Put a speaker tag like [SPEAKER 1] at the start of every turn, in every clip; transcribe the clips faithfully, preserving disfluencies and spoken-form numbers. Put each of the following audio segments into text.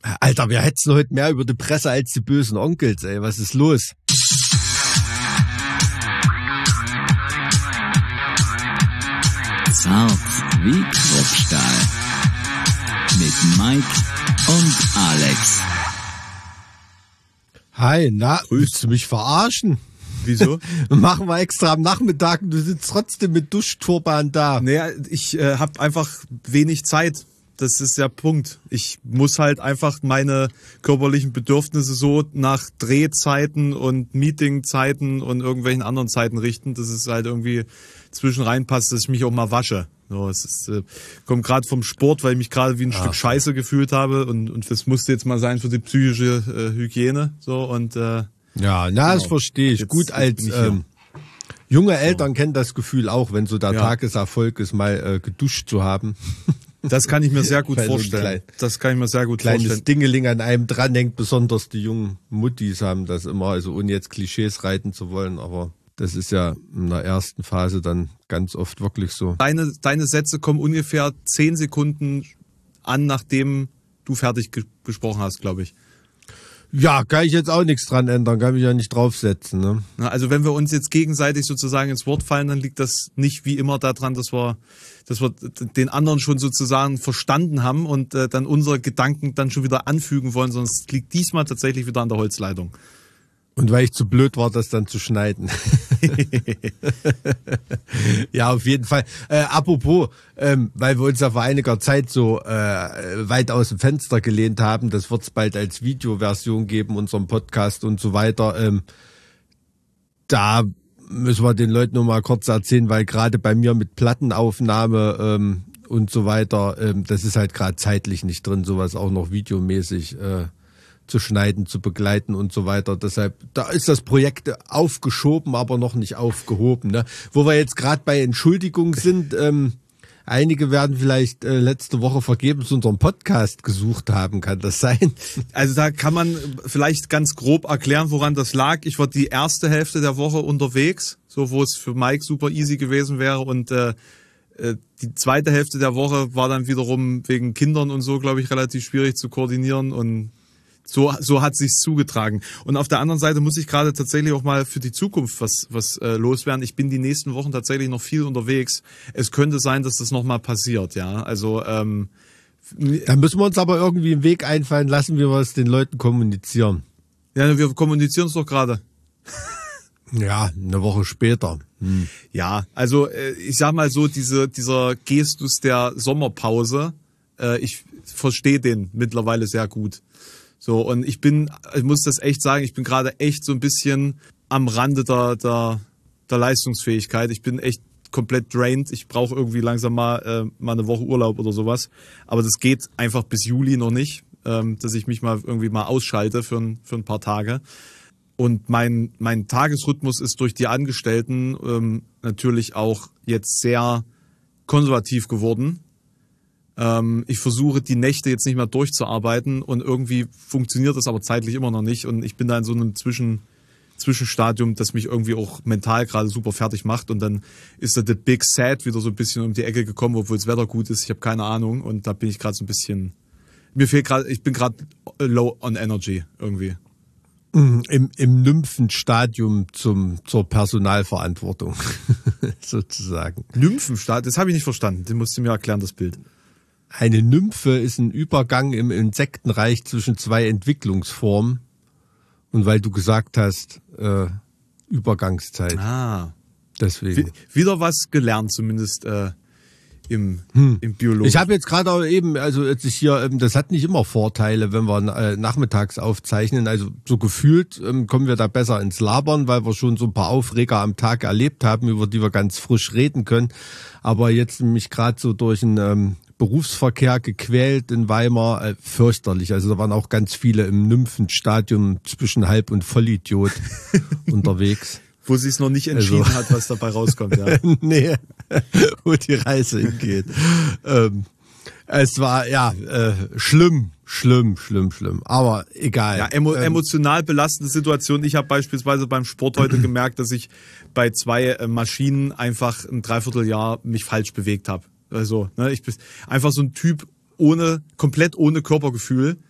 [SPEAKER 1] Alter, wir hetzen heute mehr über die Presse als die bösen Onkels, ey. Was ist los?
[SPEAKER 2] Zart wie Kruppstahl. Mit Mike und Alex.
[SPEAKER 1] Hi, na, willst du mich verarschen?
[SPEAKER 3] Wieso?
[SPEAKER 1] Machen wir extra am Nachmittag und du sitzt trotzdem mit Duschturban da.
[SPEAKER 3] Naja, ich äh, habe einfach wenig Zeit. Das ist der Punkt. Ich muss halt einfach meine körperlichen Bedürfnisse so nach Drehzeiten und Meetingzeiten und irgendwelchen anderen Zeiten richten, dass es halt irgendwie zwischen reinpasst, dass ich mich auch mal wasche. So, es ist, äh, kommt gerade vom Sport, weil ich mich gerade wie ein Ach. Stück Scheiße gefühlt habe und, und das musste jetzt mal sein für die psychische äh, Hygiene. So und äh,
[SPEAKER 1] ja, na, genau. Das verstehe ich. Jetzt, Gut, als ähm, junge Eltern so. kennen das Gefühl auch, wenn so der ja. Tageserfolg ist, mal äh, geduscht zu haben.
[SPEAKER 3] Das kann ich mir sehr gut vorstellen. Klein, das kann ich mir sehr gut
[SPEAKER 1] kleines
[SPEAKER 3] vorstellen.
[SPEAKER 1] Kleines Dingeling an einem dranhängt, besonders die jungen Muttis haben das immer, also ohne jetzt Klischees reiten zu wollen, aber das ist ja in der ersten Phase dann ganz oft wirklich so.
[SPEAKER 3] Deine, deine Sätze kommen ungefähr zehn Sekunden an, nachdem du fertig ge- gesprochen hast, glaube ich.
[SPEAKER 1] Ja, kann ich jetzt auch nichts dran ändern, kann mich ja nicht draufsetzen. Ne?
[SPEAKER 3] Also wenn wir uns jetzt gegenseitig sozusagen ins Wort fallen, dann liegt das nicht wie immer daran, dass wir, dass wir den anderen schon sozusagen verstanden haben und äh, dann unsere Gedanken dann schon wieder anfügen wollen, sondern es liegt diesmal tatsächlich wieder an der Holzleitung.
[SPEAKER 1] Und weil ich zu blöd war, das dann zu schneiden. Ja, auf jeden Fall. Äh, apropos, ähm, weil wir uns ja vor einiger Zeit so äh, weit aus dem Fenster gelehnt haben, das wird es bald als Videoversion geben, unserem Podcast und so weiter. Ähm, da müssen wir den Leuten nur mal kurz erzählen, weil gerade bei mir mit Plattenaufnahme ähm, und so weiter, ähm, das ist halt gerade zeitlich nicht drin, sowas auch noch videomäßig äh, zu schneiden, zu begleiten und so weiter. Deshalb, da ist das Projekt aufgeschoben, aber noch nicht aufgehoben. Ne? Wo wir jetzt gerade bei Entschuldigung sind, ähm, einige werden vielleicht äh, letzte Woche vergebens unseren Podcast gesucht haben, kann das sein?
[SPEAKER 3] Also da kann man vielleicht ganz grob erklären, woran das lag. Ich war die erste Hälfte der Woche unterwegs, so wo es für Mike super easy gewesen wäre und äh, die zweite Hälfte der Woche war dann wiederum wegen Kindern und so, glaube ich, relativ schwierig zu koordinieren und So, so hat sich's zugetragen. Und auf der anderen Seite muss ich gerade tatsächlich auch mal für die Zukunft was, was äh, loswerden. Ich bin die nächsten Wochen tatsächlich noch viel unterwegs. Es könnte sein, dass das nochmal passiert, ja. Also, ähm,
[SPEAKER 1] da müssen wir uns aber irgendwie einen Weg einfallen lassen, wie wir es den Leuten kommunizieren.
[SPEAKER 3] Ja, wir kommunizieren es doch gerade.
[SPEAKER 1] Ja, eine Woche später. Hm.
[SPEAKER 3] Ja, also äh, ich sag mal so, diese, dieser Gestus der Sommerpause, äh, ich verstehe den mittlerweile sehr gut. So, und ich bin, ich muss das echt sagen, ich bin gerade echt so ein bisschen am Rande der, der, der Leistungsfähigkeit. Ich bin echt komplett drained. Ich brauche irgendwie langsam mal, äh, mal eine Woche Urlaub oder sowas. Aber das geht einfach bis Juli noch nicht, ähm, dass ich mich mal irgendwie mal ausschalte für ein, für ein paar Tage. Und mein, mein Tagesrhythmus ist durch die Angestellten ähm, natürlich auch jetzt sehr konservativ geworden. Ich versuche, die Nächte jetzt nicht mehr durchzuarbeiten und irgendwie funktioniert das aber zeitlich immer noch nicht und ich bin da in so einem Zwischen, Zwischenstadium, das mich irgendwie auch mental gerade super fertig macht und dann ist da The Big Sad wieder so ein bisschen um die Ecke gekommen, obwohl das Wetter gut ist, ich habe keine Ahnung und da bin ich gerade so ein bisschen, mir fehlt gerade, ich bin gerade low on energy irgendwie.
[SPEAKER 1] Im, im Nymphenstadium zum, zur Personalverantwortung sozusagen.
[SPEAKER 3] Nymphenstadium, das habe ich nicht verstanden, den musst du mir erklären, das Bild.
[SPEAKER 1] Eine Nymphe ist ein Übergang im Insektenreich zwischen zwei Entwicklungsformen. Und weil du gesagt hast, äh, Übergangszeit.
[SPEAKER 3] Ah.
[SPEAKER 1] Deswegen.
[SPEAKER 3] Wieder was gelernt, zumindest äh, im, hm. im Biologen.
[SPEAKER 1] Ich habe jetzt gerade auch eben, also jetzt ich hier, das hat nicht immer Vorteile, wenn wir äh, nachmittags aufzeichnen. Also so gefühlt ähm, kommen wir da besser ins Labern, weil wir schon so ein paar Aufreger am Tag erlebt haben, über die wir ganz frisch reden können. Aber jetzt mich gerade so durch ein ähm, Berufsverkehr gequält in Weimar, äh, fürchterlich. Also da waren auch ganz viele im Nymphenstadium zwischen Halb- und Vollidiot unterwegs.
[SPEAKER 3] Wo sie es noch nicht entschieden also, hat, was dabei rauskommt. Ja.
[SPEAKER 1] Nee, wo die Reise hingeht. ähm, es war, ja, äh, schlimm, schlimm, schlimm, schlimm. Aber egal.
[SPEAKER 3] Ja, emo-
[SPEAKER 1] ähm,
[SPEAKER 3] emotional belastende Situation. Ich habe beispielsweise beim Sport heute gemerkt, dass ich bei zwei äh, Maschinen einfach ein Dreivierteljahr mich falsch bewegt habe. Also, ne, ich bin einfach so ein Typ ohne, komplett ohne Körpergefühl.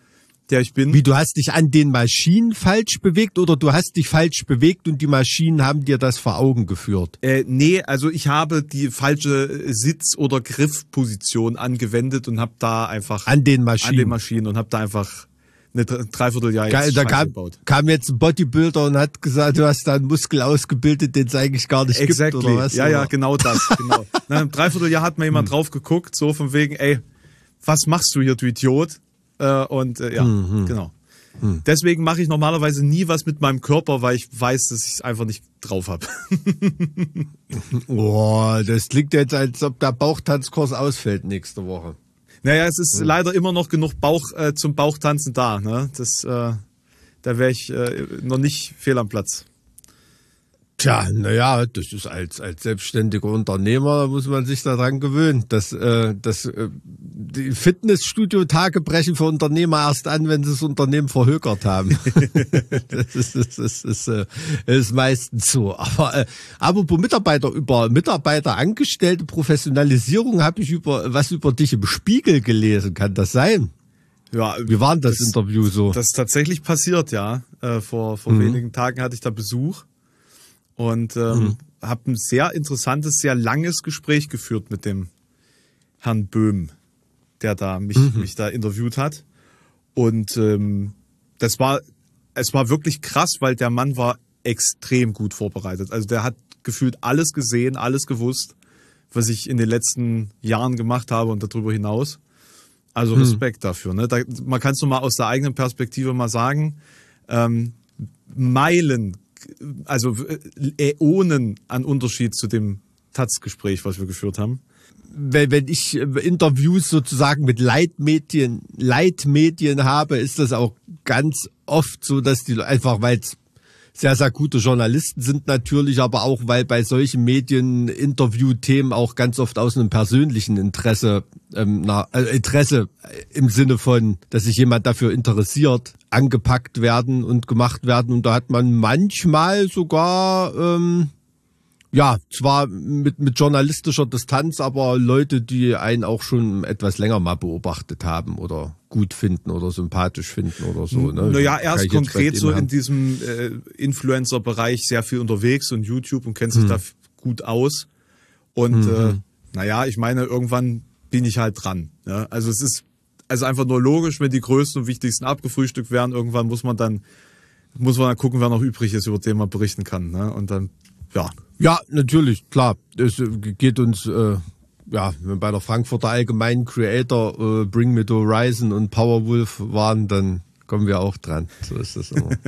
[SPEAKER 3] der ich bin.
[SPEAKER 1] Wie, du hast dich an den Maschinen falsch bewegt oder du hast dich falsch bewegt und die Maschinen haben dir das vor Augen geführt?
[SPEAKER 3] Äh, nee, also ich habe die falsche Sitz- oder Griffposition angewendet und habe da einfach
[SPEAKER 1] An den Maschinen?
[SPEAKER 3] An den Maschinen und habe da einfach eine Dreivierteljahr
[SPEAKER 1] Geil,
[SPEAKER 3] jetzt
[SPEAKER 1] da
[SPEAKER 3] Scheiße
[SPEAKER 1] kam,
[SPEAKER 3] gebaut.
[SPEAKER 1] kam jetzt ein Bodybuilder und hat gesagt, du hast da einen Muskel ausgebildet, den es eigentlich gar nicht
[SPEAKER 3] Exactly.
[SPEAKER 1] gibt, oder was?
[SPEAKER 3] Ja,
[SPEAKER 1] oder?
[SPEAKER 3] ja, genau das. Genau. Nach einem Dreivierteljahr hat mir jemand hm. drauf geguckt, so von wegen, ey, was machst du hier, du Idiot? Äh, und äh, ja, mhm. genau. Mhm. Deswegen mache ich normalerweise nie was mit meinem Körper, weil ich weiß, dass ich es einfach nicht drauf habe.
[SPEAKER 1] Boah, das klingt jetzt, als ob der Bauchtanzkurs ausfällt nächste Woche.
[SPEAKER 3] Naja, es ist mhm. leider immer noch genug Bauch äh, zum Bauchtanzen da. Ne? Das, äh, da wäre ich äh, noch nicht fehl am Platz.
[SPEAKER 1] Tja, naja, das ist als, als selbstständiger Unternehmer, da muss man sich daran gewöhnen, dass, äh, dass äh, die Fitnessstudio-Tage brechen für Unternehmer erst an, wenn sie das Unternehmen verhökert haben. das ist, das ist, das ist, äh, ist meistens so. Aber äh, apropos Mitarbeiter, über Mitarbeiter, Angestellte, Professionalisierung habe ich über was über dich im Spiegel gelesen. Kann das sein?
[SPEAKER 3] Ja,
[SPEAKER 1] wie war das, das Interview so?
[SPEAKER 3] Das ist tatsächlich passiert, ja. Äh, vor vor mhm. wenigen Tagen hatte ich da Besuch. Und ähm, mhm. habe ein sehr interessantes, sehr langes Gespräch geführt mit dem Herrn Böhm, der da mich, mhm. mich da interviewt hat. Und ähm, das war, es war wirklich krass, weil der Mann war extrem gut vorbereitet. Also der hat gefühlt alles gesehen, alles gewusst, was ich in den letzten Jahren gemacht habe und darüber hinaus. Also Respekt mhm. dafür. Ne? Da, man kann es nur mal aus der eigenen Perspektive mal sagen, ähm, Meilen, also Äonen an Unterschied zu dem Taz-Gespräch, was wir geführt haben.
[SPEAKER 1] Wenn, wenn ich Interviews sozusagen mit Leitmedien, Leitmedien habe, ist das auch ganz oft so, dass die einfach, weil es sehr, sehr gute Journalisten sind natürlich, aber auch, weil bei solchen Medien Interviewthemen auch ganz oft aus einem persönlichen Interesse, ähm, na, äh, Interesse im Sinne von, dass sich jemand dafür interessiert, angepackt werden und gemacht werden. Und da hat man manchmal sogar, ähm, ja, zwar mit, mit journalistischer Distanz, aber Leute, die einen auch schon etwas länger mal beobachtet haben oder gut finden oder sympathisch finden oder so. Ne?
[SPEAKER 3] Naja, er ist konkret so in diesem äh, Influencer-Bereich sehr viel unterwegs und YouTube und kennt sich hm. da gut aus. Und mhm. äh, naja, ich meine, irgendwann bin ich halt dran. Ja? Also es ist also einfach nur logisch, wenn die größten und wichtigsten abgefrühstückt werden, irgendwann muss man dann muss man dann gucken, wer noch übrig ist, über den man berichten kann. Ne? Und dann, ja.
[SPEAKER 1] Ja, natürlich, klar. Es geht uns, äh, ja, wenn bei der Frankfurter Allgemeinen Creator äh, Bring Me to Horizon und Powerwolf waren, dann kommen wir auch dran. So ist das immer.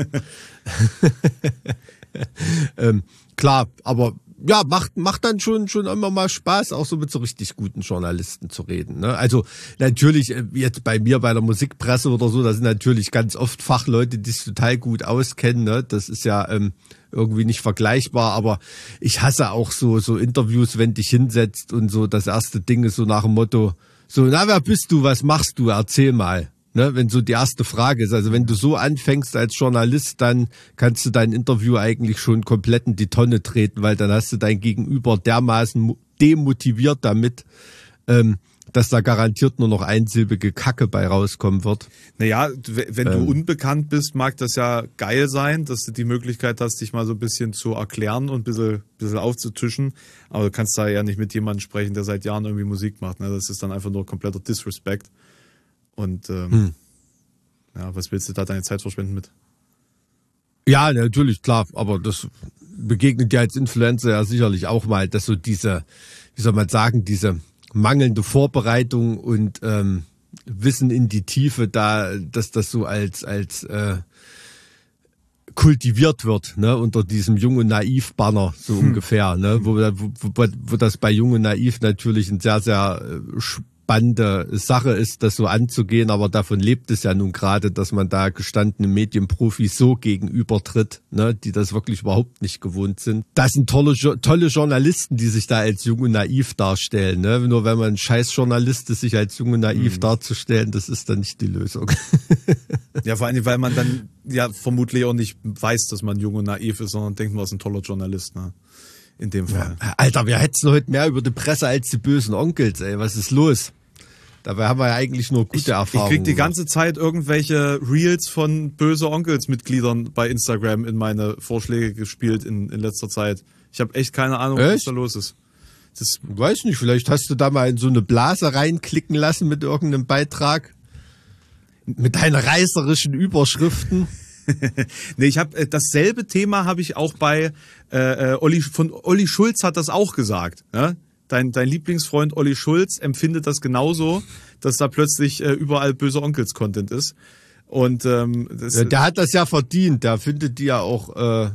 [SPEAKER 1] ähm, klar, aber ja, macht macht dann schon schon immer mal Spaß, auch so mit so richtig guten Journalisten zu reden. Ne? Also natürlich, jetzt bei mir bei der Musikpresse oder so, da sind natürlich ganz oft Fachleute, die sich total gut auskennen. Ne? Das ist ja ähm, irgendwie nicht vergleichbar, aber ich hasse auch so so Interviews, wenn dich hinsetzt und so das erste Ding ist so nach dem Motto, so, na, wer bist du, was machst du, erzähl mal. Ne, wenn so die erste Frage ist, also wenn du so anfängst als Journalist, dann kannst du dein Interview eigentlich schon komplett in die Tonne treten, weil dann hast du dein Gegenüber dermaßen demotiviert damit, ähm, dass da garantiert nur noch einsilbige Kacke bei rauskommen wird.
[SPEAKER 3] Naja, wenn du ähm, unbekannt bist, mag das ja geil sein, dass du die Möglichkeit hast, dich mal so ein bisschen zu erklären und ein bisschen, bisschen aufzutischen, aber du kannst da ja nicht mit jemandem sprechen, der seit Jahren irgendwie Musik macht. Ne? Das ist dann einfach nur kompletter Disrespect. Und ähm, hm. ja, was willst du da deine Zeit verschwenden mit?
[SPEAKER 1] Ja, natürlich, klar, aber das begegnet ja als Influencer ja sicherlich auch mal, dass so diese, wie soll man sagen, diese mangelnde Vorbereitung und ähm, Wissen in die Tiefe, da, dass das so als als äh, kultiviert wird, ne, unter diesem Jung und Naiv Banner so hm. ungefähr, ne, wo, wo, wo das bei Jung und Naiv natürlich ein sehr sehr äh, spannende Sache ist, das so anzugehen, aber davon lebt es ja nun gerade, dass man da gestandene Medienprofis so gegenübertritt, ne, die das wirklich überhaupt nicht gewohnt sind. Das sind tolle tolle Journalisten, die sich da als jung und naiv darstellen, ne? Nur wenn man ein scheiß Journalist ist, sich als jung und naiv mhm. darzustellen, das ist dann nicht die Lösung.
[SPEAKER 3] Ja, vor allem, weil man dann ja vermutlich auch nicht weiß, dass man jung und naiv ist, sondern denkt, man ist ein toller Journalist, ne? In dem Fall.
[SPEAKER 1] Ja, Alter, wir hetzen heute mehr über die Presse als die bösen Onkels, ey. Was ist los? Dabei haben wir ja eigentlich nur gute
[SPEAKER 3] ich,
[SPEAKER 1] Erfahrungen.
[SPEAKER 3] Ich krieg die
[SPEAKER 1] gemacht.
[SPEAKER 3] ganze Zeit irgendwelche Reels von böse Onkels-Mitgliedern bei Instagram in meine Vorschläge gespielt in, in letzter Zeit. Ich habe echt keine Ahnung,
[SPEAKER 1] Echt?
[SPEAKER 3] was da los ist. Das,
[SPEAKER 1] Weiß nicht, vielleicht hast du da mal in so eine Blase reinklicken lassen mit irgendeinem Beitrag. Mit deinen reißerischen Überschriften.
[SPEAKER 3] nee, ich habe äh, dasselbe Thema habe ich auch bei äh, äh, Olli, von Olli Schulz hat das auch gesagt. Ja? Dein, dein Lieblingsfreund Olli Schulz empfindet das genauso, dass da plötzlich äh, überall böse Onkels-Content ist. Und ähm, das,
[SPEAKER 1] Ja, der hat das ja verdient. Der findet die ja auch, äh,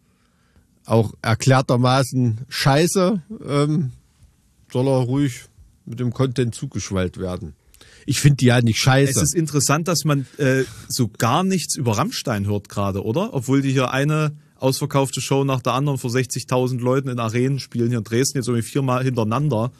[SPEAKER 1] auch erklärtermaßen scheiße. Ähm, soll er ruhig mit dem Content zugeschwallt werden. Ich finde die ja nicht scheiße.
[SPEAKER 3] Es ist interessant, dass man äh, so gar nichts über Rammstein hört gerade, oder? Obwohl die hier eine ausverkaufte Show nach der anderen vor sechzigtausend Leuten in Arenen spielen, hier in Dresden jetzt irgendwie viermal hintereinander.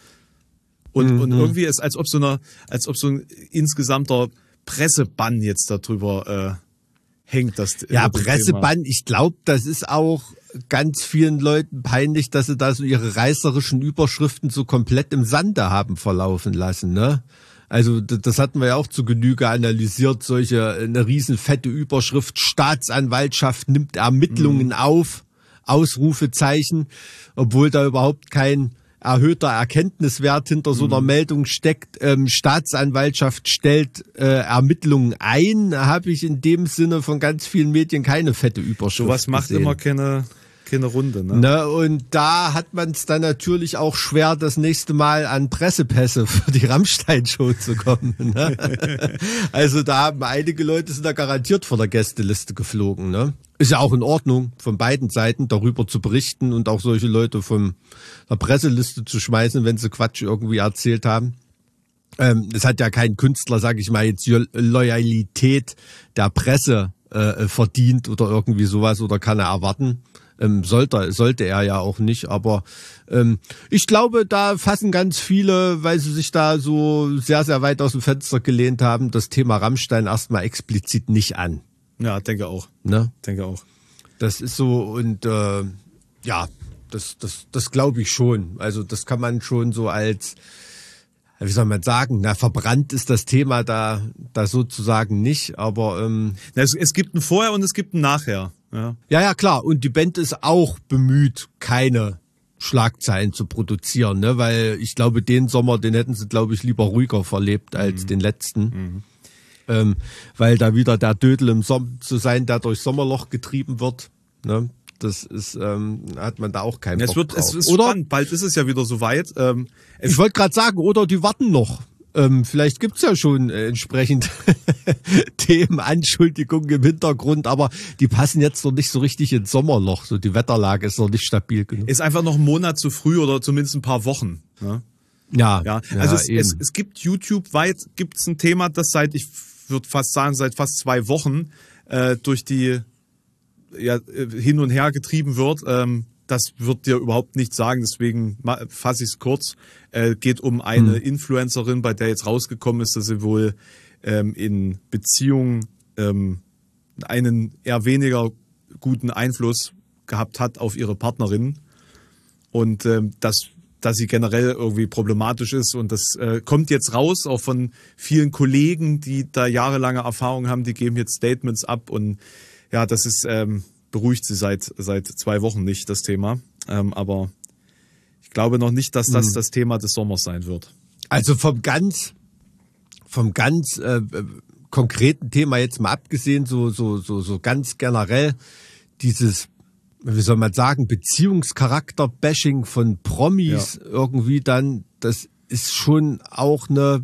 [SPEAKER 3] Und, mhm. und irgendwie ist, als ob so eine, als ob so ein insgesamter Pressebann jetzt darüber äh, hängt. Das,
[SPEAKER 1] ja, Pressebann, ich glaube, das ist auch ganz vielen Leuten peinlich, dass sie da so ihre reißerischen Überschriften so komplett im Sande haben verlaufen lassen, ne? Also das hatten wir ja auch zu Genüge analysiert, solche eine riesen fette Überschrift, Staatsanwaltschaft nimmt Ermittlungen mhm. auf, Ausrufezeichen, obwohl da überhaupt kein erhöhter Erkenntniswert hinter so einer mhm. Meldung steckt. Ähm, Staatsanwaltschaft stellt äh, Ermittlungen ein, habe ich in dem Sinne von ganz vielen Medien keine fette Überschrift
[SPEAKER 3] So was macht
[SPEAKER 1] gesehen.
[SPEAKER 3] Immer keine... keine Runde, ne?
[SPEAKER 1] Ne, und da hat man es dann natürlich auch schwer, das nächste Mal an Pressepässe für die Rammstein-Show zu kommen. Ne? Also da haben einige Leute sind da garantiert vor der Gästeliste geflogen. Ne? Ist ja auch in Ordnung, von beiden Seiten darüber zu berichten und auch solche Leute von der Presseliste zu schmeißen, wenn sie Quatsch irgendwie erzählt haben. Ähm, es hat ja kein Künstler, sage ich mal, jetzt die Loyalität der Presse äh, verdient oder irgendwie sowas oder kann er erwarten. Ähm, sollte, sollte er ja auch nicht, aber ähm, ich glaube, da fassen ganz viele, weil sie sich da so sehr, sehr weit aus dem Fenster gelehnt haben, das Thema Rammstein erstmal explizit nicht an.
[SPEAKER 3] Ja, denke auch.
[SPEAKER 1] Ne?
[SPEAKER 3] Denke auch.
[SPEAKER 1] Das ist so und äh, ja, das, das, das glaube ich schon. Also das kann man schon so als, wie soll man sagen, na, verbrannt ist das Thema da, da sozusagen nicht, aber ähm,
[SPEAKER 3] es, es gibt ein Vorher und es gibt ein Nachher. Ja.
[SPEAKER 1] ja, ja, klar. Und die Band ist auch bemüht, keine Schlagzeilen zu produzieren, ne? Weil ich glaube, den Sommer, den hätten sie, glaube ich, lieber ruhiger verlebt als mhm. den letzten. Mhm. Ähm, weil da wieder der Dödel im Sommer zu sein, der durch Sommerloch getrieben wird, ne? Das ist, ähm, hat man da auch keinen
[SPEAKER 3] ja,
[SPEAKER 1] Bock
[SPEAKER 3] es wird,
[SPEAKER 1] drauf.
[SPEAKER 3] Es ist
[SPEAKER 1] oder?
[SPEAKER 3] spannend, bald ist es ja wieder soweit. Ähm,
[SPEAKER 1] ich wollte gerade sagen, oder die warten noch. Ähm, vielleicht gibt's ja schon äh, entsprechend Themen, Anschuldigungen im Hintergrund, aber die passen jetzt noch nicht so richtig ins Sommerloch. So die Wetterlage ist noch nicht stabil genug.
[SPEAKER 3] Ist einfach noch ein Monat zu früh oder zumindest ein paar Wochen. Ne?
[SPEAKER 1] Ja,
[SPEAKER 3] ja.
[SPEAKER 1] ja.
[SPEAKER 3] Also es,
[SPEAKER 1] eben.
[SPEAKER 3] es, es gibt YouTube-weit gibt's ein Thema, das seit, ich würde fast sagen, seit fast zwei Wochen äh, durch die ja, hin und her getrieben wird. Ähm, Das wird dir überhaupt nichts sagen, deswegen fasse ich es kurz. Äh, geht um eine hm. Influencerin, bei der jetzt rausgekommen ist, dass sie wohl ähm, in Beziehung ähm, einen eher weniger guten Einfluss gehabt hat auf ihre Partnerin und ähm, dass, dass sie generell irgendwie problematisch ist. Und das äh, kommt jetzt raus, auch von vielen Kollegen, die da jahrelange Erfahrung haben, die geben jetzt Statements ab und ja, das ist... Ähm, beruhigt sie seit seit zwei Wochen nicht, das Thema. Ähm, aber ich glaube noch nicht, dass das mhm. das Thema des Sommers sein wird.
[SPEAKER 1] Also vom ganz vom ganz äh, konkreten Thema jetzt mal abgesehen, so so so so ganz generell dieses, wie soll man sagen, Beziehungscharakter-Bashing von Promis ja. irgendwie dann, das ist schon auch eine,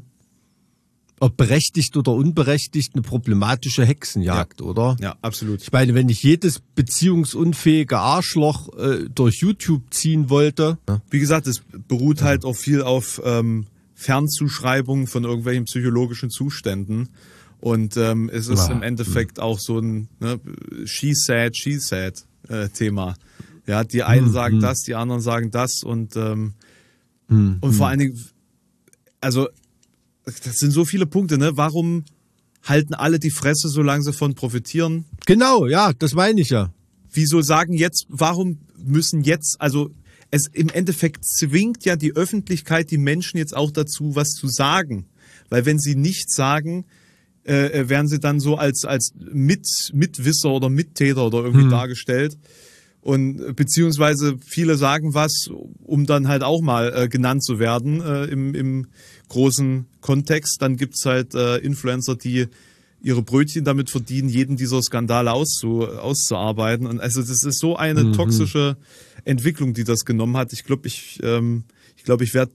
[SPEAKER 1] ob berechtigt oder unberechtigt, eine problematische Hexenjagd,
[SPEAKER 3] ja.
[SPEAKER 1] oder?
[SPEAKER 3] Ja, absolut.
[SPEAKER 1] Ich meine, wenn ich jedes beziehungsunfähige Arschloch äh, durch YouTube ziehen wollte. Ja.
[SPEAKER 3] Wie gesagt, es beruht ja. halt auch viel auf ähm, Fernzuschreibungen von irgendwelchen psychologischen Zuständen. Und ähm, es ist ja. im Endeffekt auch so ein ne, she said, she said äh, Thema. Ja, die einen hm, sagen hm. das, die anderen sagen das und ähm, hm, und vor hm. allen Dingen, also das sind so viele Punkte, ne? Warum halten alle die Fresse, solange sie von profitieren?
[SPEAKER 1] Genau, ja, das meine ich ja.
[SPEAKER 3] Wieso sagen jetzt, warum müssen jetzt, also es im Endeffekt zwingt ja die Öffentlichkeit die Menschen jetzt auch dazu, was zu sagen. weil wenn sie nichts sagen, äh, werden sie dann so als als Mit, Mitwisser oder Mittäter oder irgendwie hm. dargestellt. Und beziehungsweise viele sagen was, um dann halt auch mal äh, genannt zu werden äh, im, im großen Kontext. Dann gibt's halt äh, Influencer, die ihre Brötchen damit verdienen, jeden dieser Skandale auszu, auszuarbeiten. Und also das ist so eine mhm. toxische Entwicklung, die das genommen hat. Ich glaube, ich, ähm, ich glaube, ich werde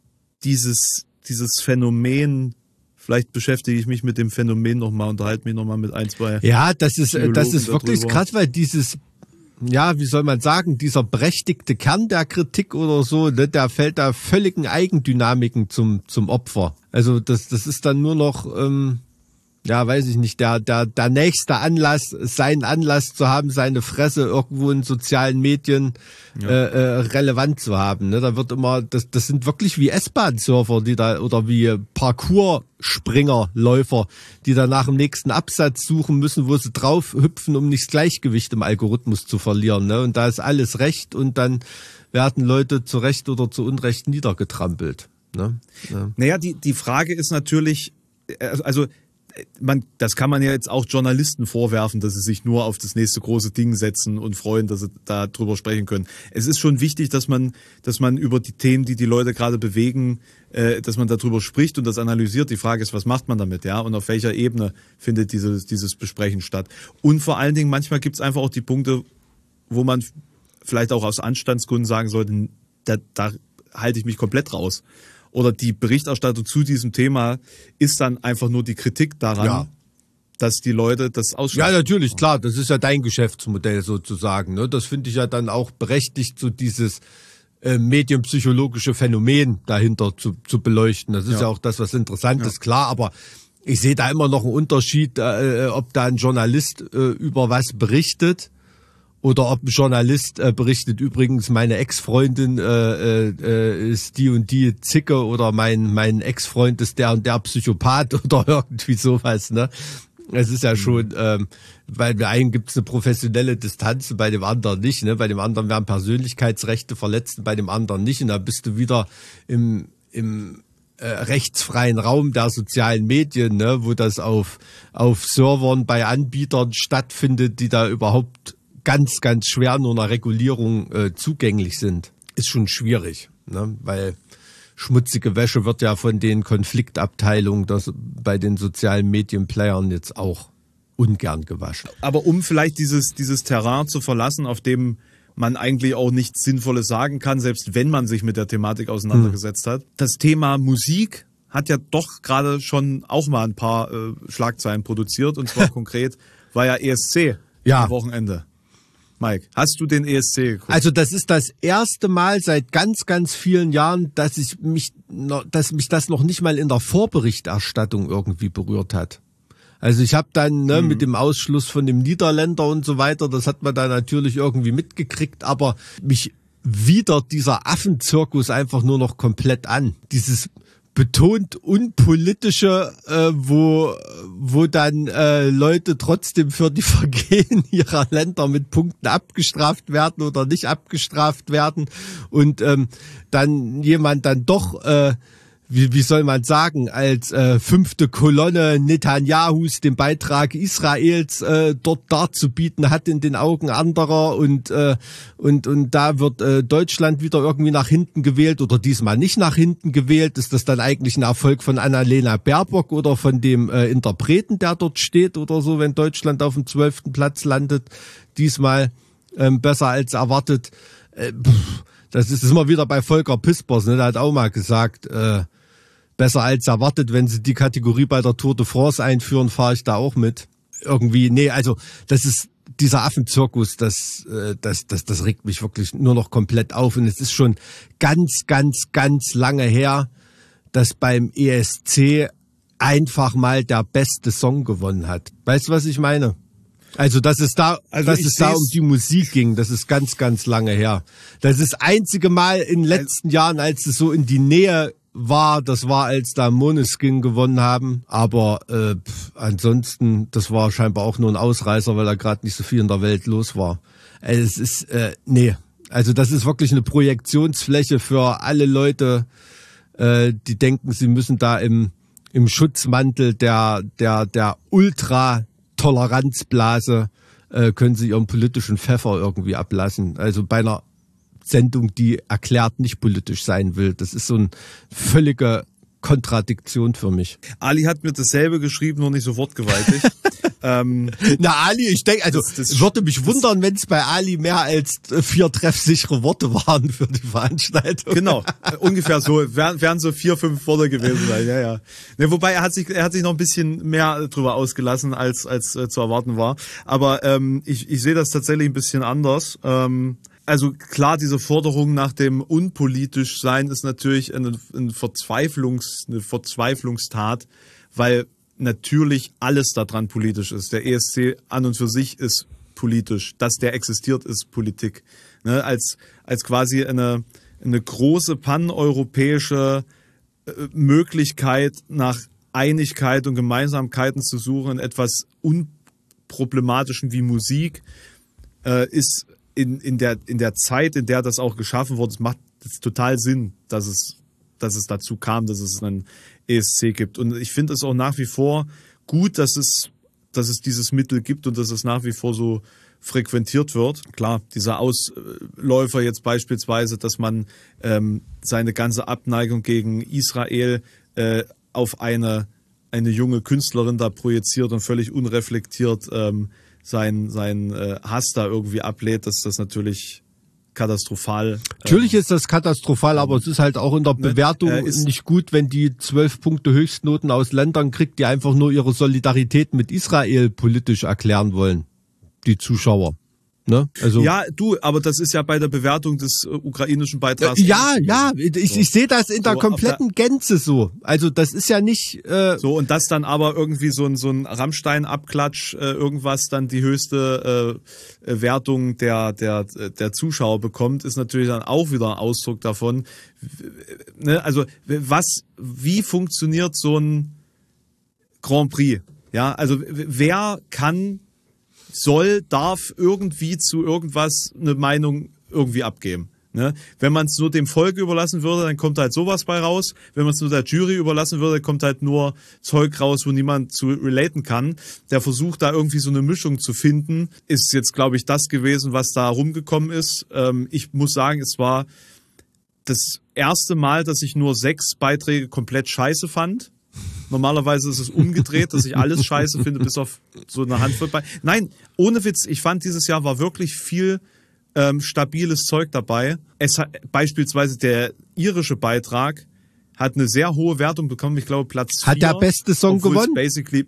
[SPEAKER 3] dieses, dieses Phänomen, vielleicht beschäftige ich mich mit dem Phänomen nochmal, unterhalte mich nochmal mit ein, zwei.
[SPEAKER 1] Ja, das ist, das ist wirklich krass, weil dieses, ja, wie soll man sagen, dieser berechtigte Kern der Kritik oder so, ne, der fällt da völligen Eigendynamiken zum, zum Opfer. Also das, das ist dann nur noch, ähm, ja, weiß ich nicht, der, der, der nächste Anlass, seinen Anlass zu haben, seine Fresse irgendwo in sozialen Medien ja. äh, äh, relevant zu haben. Ne? Da wird immer, das, das sind wirklich wie S-Bahn-Surfer, die da, oder wie Parcours-Springer, Läufer, die dann nach dem nächsten Absatz suchen müssen, wo sie drauf hüpfen, um nicht das Gleichgewicht im Algorithmus zu verlieren. Ne? Und da ist alles recht und dann werden Leute zu Recht oder zu Unrecht niedergetrampelt. Ne? Ja.
[SPEAKER 3] Naja, die, die Frage ist natürlich, also man, das kann man ja jetzt auch Journalisten vorwerfen, dass sie sich nur auf das nächste große Ding setzen und freuen, dass sie da drüber sprechen können. Es ist schon wichtig, dass man, dass man über die Themen, die die Leute gerade bewegen, äh, dass man darüber spricht und das analysiert. Die Frage ist, was macht man damit, ja? Und auf welcher Ebene findet dieses, dieses Besprechen statt? Und vor allen Dingen, manchmal gibt es einfach auch die Punkte, wo man vielleicht auch aus Anstandsgründen sagen sollte, da, da halte ich mich komplett raus. Oder die Berichterstattung zu diesem Thema ist dann einfach nur die Kritik daran, ja. dass die Leute das ausschlagen.
[SPEAKER 1] Ja, natürlich, klar, das ist ja dein Geschäftsmodell sozusagen. Ne? Das finde ich ja dann auch berechtigt, so dieses äh, medienpsychologische Phänomen dahinter zu, zu beleuchten. Das ist ja, ja auch das, was interessant ja. ist, klar, aber ich sehe da immer noch einen Unterschied, äh, ob da ein Journalist äh, über was berichtet. Oder ob ein Journalist äh, berichtet, übrigens, meine Ex-Freundin äh, äh, ist die und die Zicke oder mein mein Ex-Freund ist der und der Psychopath oder irgendwie sowas. Ne? Es ist ja schon, ähm, weil bei einem gibt es eine professionelle Distanz und bei dem anderen nicht. Ne? Bei dem anderen werden Persönlichkeitsrechte verletzt und bei dem anderen nicht. Und da bist du wieder im im äh, rechtsfreien Raum der sozialen Medien, ne? Wo das auf auf Servern bei Anbietern stattfindet, die da überhaupt ganz, ganz schwer nur einer Regulierung äh, zugänglich sind, ist schon schwierig, ne? Weil schmutzige Wäsche wird ja von den Konfliktabteilungen das bei den sozialen Medienplayern jetzt auch ungern gewaschen.
[SPEAKER 3] Aber um vielleicht dieses, dieses Terrain zu verlassen, auf dem man eigentlich auch nichts Sinnvolles sagen kann, selbst wenn man sich mit der Thematik auseinandergesetzt hm. hat. Das Thema Musik hat ja doch gerade schon auch mal ein paar äh, Schlagzeilen produziert, und zwar konkret war ja E S C
[SPEAKER 1] ja.
[SPEAKER 3] am Wochenende. Mike, hast du den E S C geguckt?
[SPEAKER 1] Also das ist das erste Mal seit ganz, ganz vielen Jahren, dass ich mich, dass mich das noch nicht mal in der Vorberichterstattung irgendwie berührt hat. Also ich habe dann ne, mhm. mit dem Ausschluss von dem Niederländer und so weiter, das hat man da natürlich irgendwie mitgekriegt, aber mich widert dieser Affenzirkus einfach nur noch komplett an. Dieses betont unpolitische, äh, wo wo dann äh, Leute trotzdem für die Vergehen ihrer Länder mit Punkten abgestraft werden oder nicht abgestraft werden und ähm, dann jemand dann doch äh, wie wie soll man sagen, als äh, fünfte Kolonne Netanyahus den Beitrag Israels äh, dort darzubieten hat in den Augen anderer und äh, und und da wird äh, Deutschland wieder irgendwie nach hinten gewählt oder diesmal nicht nach hinten gewählt. Ist das dann eigentlich ein Erfolg von Annalena Baerbock oder von dem äh, Interpreten, der dort steht oder so, wenn Deutschland auf dem zwölften Platz landet, diesmal ähm, besser als erwartet. Äh, pff, das ist immer wieder bei Volker Pispers, ne? Der hat auch mal gesagt, äh, besser als erwartet, wenn sie die Kategorie bei der Tour de France einführen, fahre ich da auch mit. Irgendwie, nee, also das ist dieser Affenzirkus, das, das, das, das regt mich wirklich nur noch komplett auf. Und es ist schon ganz, ganz, ganz lange her, dass beim E S C einfach mal der beste Song gewonnen hat. Weißt du, was ich meine? Also, dass es da, also dass es da um die Musik ging, das ist ganz, ganz lange her. Das ist das einzige Mal in den letzten Jahren, als es so in die Nähe war, das war, als da Måneskin gewonnen haben, aber äh, pff, ansonsten, das war scheinbar auch nur ein Ausreißer, weil da gerade nicht so viel in der Welt los war. Also es ist, äh, nee, also das ist wirklich eine Projektionsfläche für alle Leute, äh, die denken, sie müssen da im im Schutzmantel der, der, der Ultra-Toleranzblase äh, können sie ihren politischen Pfeffer irgendwie ablassen. Also bei einer Sendung, die erklärt nicht politisch sein will. Das ist so eine völlige Kontradiktion für mich.
[SPEAKER 3] Ali hat mir dasselbe geschrieben, nur nicht so wortgewaltig. ähm,
[SPEAKER 1] Na, Ali, ich denke, also
[SPEAKER 3] das, das,
[SPEAKER 1] würde mich wundern, wenn es bei Ali mehr als vier treffsichere Worte waren für die Veranstaltung.
[SPEAKER 3] Genau, äh, ungefähr so, wären, wären so vier, fünf Worte gewesen sein, ja, ja. Ne, wobei er hat sich, er hat sich noch ein bisschen mehr drüber ausgelassen, als, als äh, zu erwarten war. Aber ähm, ich, ich sehe das tatsächlich ein bisschen anders. Ähm, Also klar, diese Forderung nach dem unpolitisch sein ist natürlich eine, eine, Verzweiflungs, eine Verzweiflungstat, weil natürlich alles daran politisch ist. Der E S C an und für sich ist politisch. Dass der existiert, ist Politik. Ne, als, als quasi eine, eine große paneuropäische äh, Möglichkeit nach Einigkeit und Gemeinsamkeiten zu suchen in etwas Unproblematischem wie Musik, äh, ist In, in, der, in der Zeit, in der das auch geschaffen wurde, es macht es total Sinn, dass es, dass es dazu kam, dass es einen E S C gibt. Und ich finde es auch nach wie vor gut, dass es, dass es dieses Mittel gibt und dass es nach wie vor so frequentiert wird. Klar, dieser Ausläufer jetzt beispielsweise, dass man ähm, seine ganze Abneigung gegen Israel äh, auf eine, eine junge Künstlerin da projiziert und völlig unreflektiert ähm, sein, sein äh, Hass da irgendwie ablädt, dass das natürlich katastrophal.
[SPEAKER 1] Natürlich
[SPEAKER 3] ähm,
[SPEAKER 1] ist das katastrophal, aber es ist halt auch in der Bewertung
[SPEAKER 3] äh, ist,
[SPEAKER 1] nicht gut, wenn die zwölf Punkte Höchstnoten aus Ländern kriegt, die einfach nur ihre Solidarität mit Israel politisch erklären wollen, die Zuschauer. Ne? Also
[SPEAKER 3] ja, du, aber das ist ja bei der Bewertung des äh, ukrainischen Beitrags.
[SPEAKER 1] Ja, ja, ich,
[SPEAKER 3] so.
[SPEAKER 1] ich sehe das in der
[SPEAKER 3] so,
[SPEAKER 1] kompletten der, Gänze so. Also das ist ja nicht äh,
[SPEAKER 3] so, und das dann aber irgendwie so ein so ein Rammstein-Abklatsch, äh, irgendwas dann die höchste äh, Wertung der der der Zuschauer bekommt, ist natürlich dann auch wieder ein Ausdruck davon. Ne? Also was, wie funktioniert so ein Grand Prix? Ja, also wer kann soll, darf irgendwie zu irgendwas eine Meinung irgendwie abgeben. Ne? Wenn man es nur dem Volk überlassen würde, dann kommt halt sowas bei raus. Wenn man es nur der Jury überlassen würde, kommt halt nur Zeug raus, wo niemand zu relaten kann. Der Versuch, da irgendwie so eine Mischung zu finden, ist jetzt, glaube ich, das gewesen, was da rumgekommen ist. Ähm, ich muss sagen, es war das erste Mal, dass ich nur sechs Beiträge komplett scheiße fand. Normalerweise ist es umgedreht, dass ich alles scheiße finde, bis auf so eine Handvoll bei. Nein, ohne Witz, ich fand, dieses Jahr war wirklich viel ähm, stabiles Zeug dabei. Es hat, beispielsweise der irische Beitrag hat eine sehr hohe Wertung bekommen, ich glaube Platz vier.
[SPEAKER 1] Hat der beste Song gewonnen?
[SPEAKER 3] Basically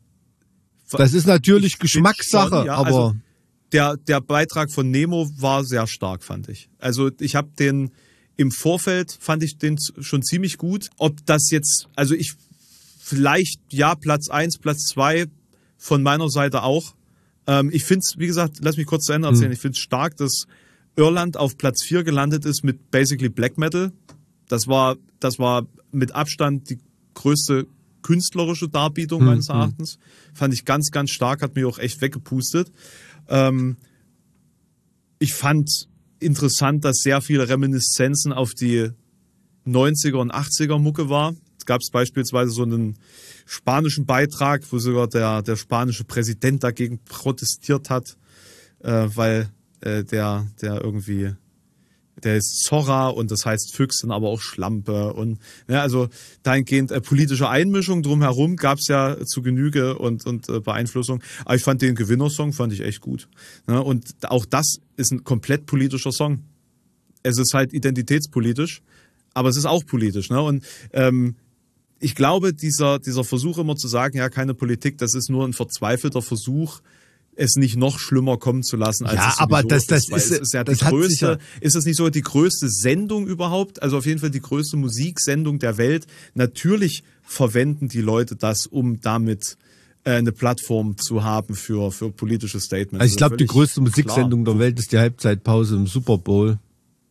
[SPEAKER 1] das ist natürlich Geschmackssache, schon, ja, aber
[SPEAKER 3] also der, der Beitrag von Nemo war sehr stark, fand ich. Also ich habe den im Vorfeld, fand ich den schon ziemlich gut. Ob das jetzt, also ich vielleicht, ja, Platz eins, Platz zwei von meiner Seite auch. Ähm, ich finde es, wie gesagt, lass mich kurz zu Ende erzählen, mhm. ich finde es stark, dass Irland auf Platz vier gelandet ist mit basically Black Metal. Das war, das war mit Abstand die größte künstlerische Darbietung mhm. meines Erachtens. Fand ich ganz, ganz stark, hat mich auch echt weggepustet. Ähm, ich fand interessant, dass sehr viele Reminiszenzen auf die neunziger und achtziger Mucke war. Gab es beispielsweise so einen spanischen Beitrag, wo sogar der, der spanische Präsident dagegen protestiert hat, äh, weil äh, der, der irgendwie, der ist Zorra und das heißt Füchsen, aber auch Schlampe. Und ja, also dahingehend äh, politische Einmischung drumherum gab es ja zu Genüge und, und äh, Beeinflussung. Aber ich fand den Gewinnersong, fand ich echt gut. Ja, und auch das ist ein komplett politischer Song. Es ist halt identitätspolitisch, aber es ist auch politisch. Ne? Und ähm, ich glaube, dieser, dieser Versuch immer zu sagen, ja, keine Politik, das ist nur ein verzweifelter Versuch, es nicht noch schlimmer kommen zu lassen, als
[SPEAKER 1] ja,
[SPEAKER 3] es
[SPEAKER 1] aber das, das
[SPEAKER 3] ist.
[SPEAKER 1] ist,
[SPEAKER 3] es ist ja
[SPEAKER 1] das
[SPEAKER 3] die größte,
[SPEAKER 1] ja
[SPEAKER 3] ist das nicht sogar die größte Sendung überhaupt? Also auf jeden Fall die größte Musiksendung der Welt. Natürlich verwenden die Leute das, um damit äh, eine Plattform zu haben für, für politische Statements.
[SPEAKER 1] Also ich glaube, die größte Musiksendung klar. der Welt ist die Halbzeitpause im Super Bowl.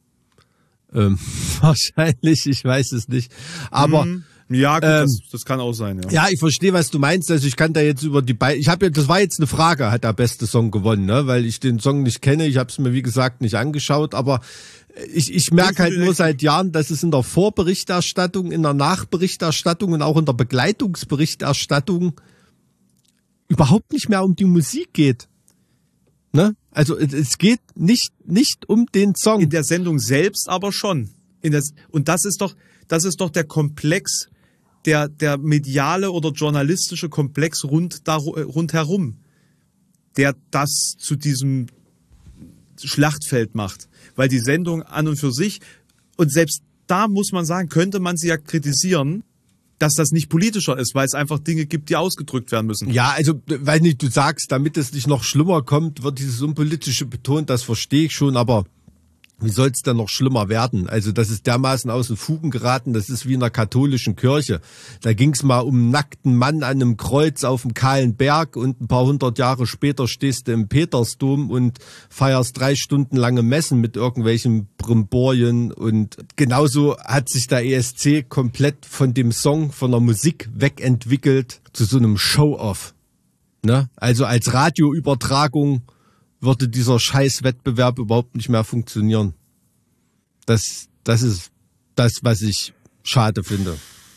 [SPEAKER 1] Ähm, wahrscheinlich, ich weiß es nicht. Aber
[SPEAKER 3] hm. Ja, gut, ähm, das, das kann auch sein, ja.
[SPEAKER 1] Ja, ich verstehe, was du meinst. Also ich kann da jetzt über die Be ich habe ja, das war jetzt eine Frage, hat der beste Song gewonnen, ne? Weil ich den Song nicht kenne. Ich habe es mir wie gesagt nicht angeschaut, aber ich, ich merke halt nur seit Jahren, dass es in der Vorberichterstattung, in der Nachberichterstattung und auch in der Begleitungsberichterstattung überhaupt nicht mehr um die Musik geht. Ne? Also es geht nicht, nicht um den Song.
[SPEAKER 3] In der Sendung selbst aber schon. In das, und das ist doch, das ist doch der Komplex, der, der mediale oder journalistische Komplex rund, da, rundherum, der das zu diesem Schlachtfeld macht. Weil die Sendung an und für sich, und selbst da muss man sagen, könnte man sie ja kritisieren, dass das nicht politischer ist, weil es einfach Dinge gibt, die ausgedrückt werden müssen.
[SPEAKER 1] Ja, also, weil nicht, du sagst, damit es nicht noch schlimmer kommt, wird dieses Unpolitische betont, das verstehe ich schon, aber wie soll es denn noch schlimmer werden? Also das ist dermaßen aus den Fugen geraten, das ist wie in der katholischen Kirche. Da ging es mal um einen nackten Mann an einem Kreuz auf dem kahlen Berg und ein paar hundert Jahre später stehst du im Petersdom und feierst drei Stunden lange Messen mit irgendwelchen Brimborien. Und genauso hat sich der E S C komplett von dem Song, von der Musik wegentwickelt zu so einem Show-Off. Ne? Also als Radioübertragung würde dieser Scheißwettbewerb überhaupt nicht mehr funktionieren. Das, das ist das, was ich schade finde.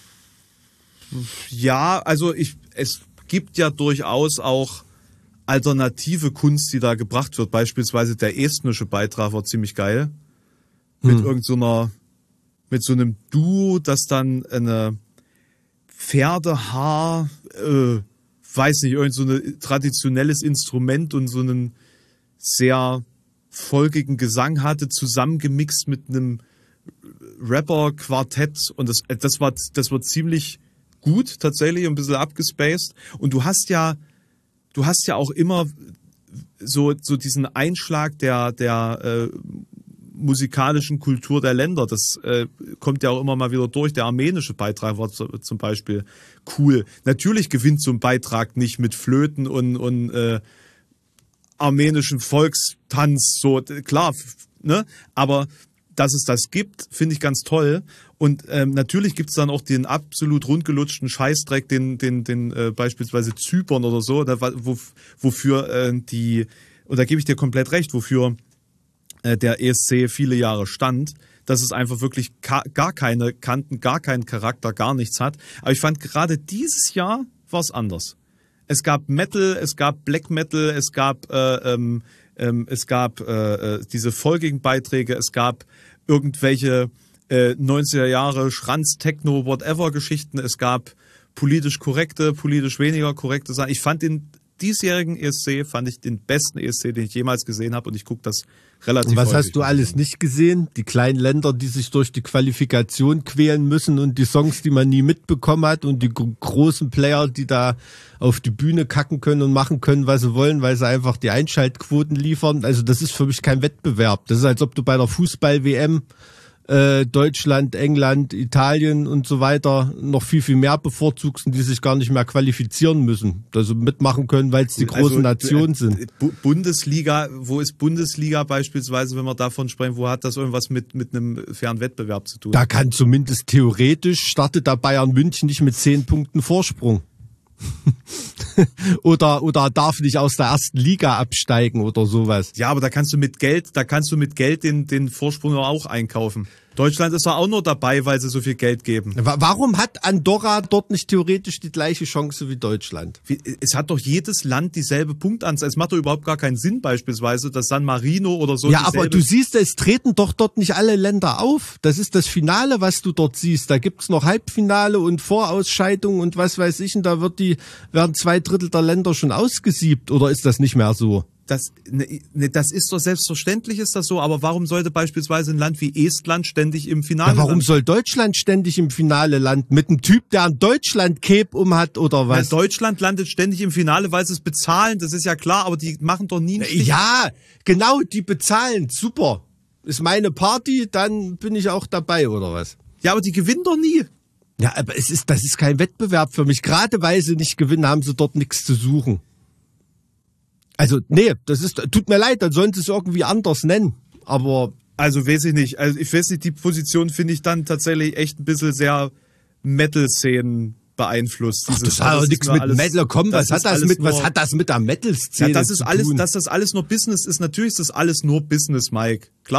[SPEAKER 3] Ja, also ich, es gibt ja durchaus auch alternative Kunst, die da gebracht wird. Beispielsweise der estnische Beitrag war ziemlich geil. Mit hm. irgend so einer, mit so einem Duo, das dann eine Pferdehaar, äh, weiß nicht, irgend so ein traditionelles Instrument und so einen sehr folgigen Gesang hatte, zusammengemixt mit einem Rapper-Quartett, und das, das war, das war ziemlich gut, tatsächlich, ein bisschen abgespaced. Und du hast ja, du hast ja auch immer so, so diesen Einschlag der, der, äh, musikalischen Kultur der Länder. Das äh, kommt ja auch immer mal wieder durch. Der armenische Beitrag war zu, zum Beispiel cool. Natürlich gewinnt so ein Beitrag nicht mit Flöten und, und äh, armenischen Volkstanz, so klar, ne? Aber dass es das gibt, finde ich ganz toll. Und ähm, natürlich gibt es dann auch den absolut rundgelutschten Scheißdreck, den, den, den äh, beispielsweise Zypern oder so, da, wo, wofür äh, die, und da gebe ich dir komplett recht, wofür äh, der E S C viele Jahre stand, dass es einfach wirklich ka- gar keine Kanten, gar keinen Charakter, gar nichts hat. Aber ich fand gerade dieses Jahr war es anders. Es gab Metal, es gab Black Metal, es gab äh, ähm, ähm, es gab äh, diese folgigen Beiträge, es gab irgendwelche äh, neunziger Jahre Schranz, Techno, whatever Geschichten, es gab politisch korrekte, politisch weniger korrekte Sachen. Ich fand den diesjährigen E S C, fand ich den besten E S C, den ich jemals gesehen habe, und ich gucke das relativ.
[SPEAKER 1] Und was
[SPEAKER 3] häufig.
[SPEAKER 1] hast du alles nicht gesehen? Die kleinen Länder, die sich durch die Qualifikation quälen müssen, und die Songs, die man nie mitbekommen hat, und die großen Player, die da auf die Bühne kacken können und machen können, was sie wollen, weil sie einfach die Einschaltquoten liefern. Also das ist für mich kein Wettbewerb. Das ist, als ob du bei der Fußball-W M äh, Deutschland, England, Italien und so weiter noch viel, viel mehr bevorzugst, die sich gar nicht mehr qualifizieren müssen. Also mitmachen können, weil es die großen also, Nationen sind.
[SPEAKER 3] Bundesliga, wo ist Bundesliga beispielsweise, wenn wir davon sprechen, wo hat das irgendwas mit, mit einem fairen Wettbewerb zu tun?
[SPEAKER 1] Da kann zumindest theoretisch, startet da Bayern München nicht mit zehn Punkten Vorsprung. oder, oder darf nicht aus der ersten Liga absteigen oder sowas.
[SPEAKER 3] Ja, aber da kannst du mit Geld, da kannst du mit Geld den, den Vorsprung auch einkaufen. Deutschland ist ja auch nur dabei, weil sie so viel Geld geben.
[SPEAKER 1] Warum hat Andorra dort nicht theoretisch die gleiche Chance wie Deutschland?
[SPEAKER 3] Es hat doch jedes Land dieselbe Punktanzahl. Es macht doch überhaupt gar keinen Sinn, beispielsweise, dass San Marino oder so.
[SPEAKER 1] Ja, aber du siehst, es treten doch dort nicht alle Länder auf. Das ist das Finale, was du dort siehst. Da gibt's noch Halbfinale und Vorausscheidungen und was weiß ich. Und da wird die, werden zwei Drittel der Länder schon ausgesiebt. Oder ist das nicht mehr so?
[SPEAKER 3] Das, ne, ne, das ist doch selbstverständlich, ist das so, aber warum sollte beispielsweise ein Land wie Estland ständig im Finale
[SPEAKER 1] ja, warum
[SPEAKER 3] landen?
[SPEAKER 1] soll Deutschland ständig im Finale landen? Mit einem Typ, der ein Deutschland-Cape umhat oder was?
[SPEAKER 3] Na, Deutschland landet ständig im Finale, weil sie es bezahlen, das ist ja klar, aber die machen doch nie einen Stich.
[SPEAKER 1] Ja, genau, die bezahlen, super. Ist meine Party, dann bin ich auch dabei, oder was?
[SPEAKER 3] Ja, aber die gewinnen doch nie.
[SPEAKER 1] Ja, aber es ist, das ist kein Wettbewerb für mich. Gerade weil sie nicht gewinnen, haben sie dort nichts zu suchen. Also, nee, das ist, tut mir leid, dann sollen sie es irgendwie anders nennen, aber...
[SPEAKER 3] Also, weiß ich nicht, also ich weiß nicht, die Position finde ich dann tatsächlich echt ein bisschen sehr Metal-Szenen beeinflusst.
[SPEAKER 1] Ach, das hat doch nichts mit alles, Metal, komm, was hat das mit, nur, was hat das mit der Metal-Szene
[SPEAKER 3] ja, das ist
[SPEAKER 1] zu
[SPEAKER 3] alles,
[SPEAKER 1] tun?
[SPEAKER 3] dass das alles nur Business ist, natürlich ist das alles nur Business, Mike, klar.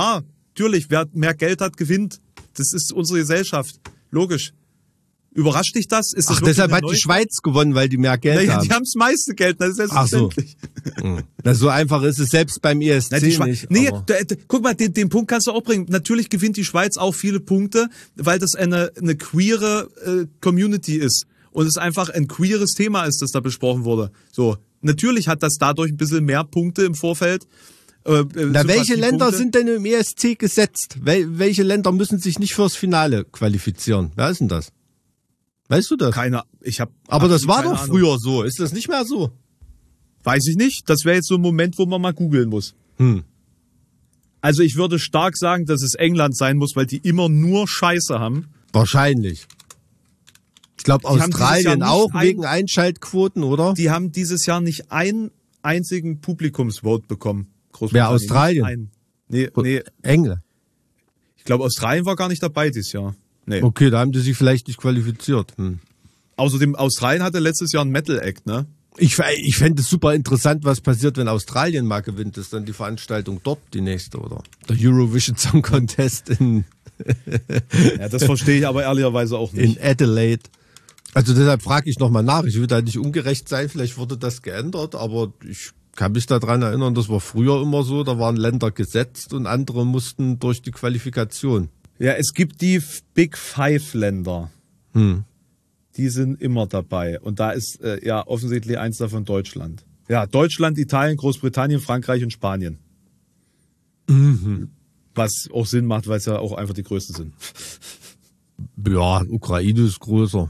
[SPEAKER 3] natürlich, wer mehr Geld hat, gewinnt. Das ist unsere Gesellschaft. Logisch. Überrascht dich das? Ist das
[SPEAKER 1] Ach, deshalb hat
[SPEAKER 3] neu?
[SPEAKER 1] die Schweiz gewonnen, weil die mehr Geld
[SPEAKER 3] Naja,
[SPEAKER 1] haben.
[SPEAKER 3] die haben das meiste Geld, das ist selbstverständlich.
[SPEAKER 1] Ach so. Na, so einfach ist es selbst beim E S C
[SPEAKER 3] Na, die Schwe-
[SPEAKER 1] nicht.
[SPEAKER 3] nee,
[SPEAKER 1] aber-
[SPEAKER 3] da, da, guck mal, den, den Punkt kannst du auch bringen. Natürlich gewinnt die Schweiz auch viele Punkte, weil das eine, eine queere äh, Community ist. Und es einfach ein queeres Thema ist, das da besprochen wurde. So, natürlich hat das dadurch ein bisschen mehr Punkte im Vorfeld. Äh,
[SPEAKER 1] Na, welche Länder
[SPEAKER 3] Sympathiepunkte.
[SPEAKER 1] sind denn im E S C gesetzt? Wel welche Länder müssen sich nicht fürs Finale qualifizieren? Wer ist denn das? Weißt du das?
[SPEAKER 3] Keine, ich habe.
[SPEAKER 1] Aber das war doch
[SPEAKER 3] Ahnung.
[SPEAKER 1] früher so. Ist das nicht mehr so?
[SPEAKER 3] Weiß ich nicht. Das wäre jetzt so ein Moment, wo man mal googeln muss.
[SPEAKER 1] Hm.
[SPEAKER 3] Also ich würde stark sagen, dass es England sein muss, weil die immer nur Scheiße haben.
[SPEAKER 1] Wahrscheinlich. Ich glaube
[SPEAKER 3] Die haben dieses Jahr
[SPEAKER 1] Australien
[SPEAKER 3] nicht
[SPEAKER 1] auch
[SPEAKER 3] ein-
[SPEAKER 1] wegen Einschaltquoten, oder?
[SPEAKER 3] Die haben dieses Jahr nicht einen einzigen Publikumsvote bekommen.
[SPEAKER 1] Wer, Australien?
[SPEAKER 3] Nicht einen. Nee, nee,
[SPEAKER 1] England.
[SPEAKER 3] ich glaube, Australien war gar nicht dabei dieses Jahr. Nee.
[SPEAKER 1] Okay, da haben die sich vielleicht nicht qualifiziert. Hm.
[SPEAKER 3] Außerdem, Australien hatte letztes Jahr einen Metal-Act, ne?
[SPEAKER 1] Ich, ich fände es super interessant, was passiert, wenn Australien mal gewinnt. Ist dann die Veranstaltung dort die nächste, oder? Der Eurovision Song Contest in,
[SPEAKER 3] Ja, das verstehe ich aber ehrlicherweise auch nicht.
[SPEAKER 1] in Adelaide. Also deshalb frage ich nochmal nach. Ich will da nicht ungerecht sein. Vielleicht wurde das geändert, aber ich kann mich daran erinnern, das war früher immer so. Da waren Länder gesetzt und andere mussten durch die Qualifikation.
[SPEAKER 3] Ja, es gibt die Big Five Länder.
[SPEAKER 1] Hm.
[SPEAKER 3] Die sind immer dabei. Und da ist äh, ja offensichtlich eins davon Deutschland. Ja, Deutschland, Italien, Großbritannien, Frankreich und Spanien.
[SPEAKER 1] Mhm.
[SPEAKER 3] Was auch Sinn macht, weil es ja auch einfach die größten sind.
[SPEAKER 1] Ja, Ukraine ist größer.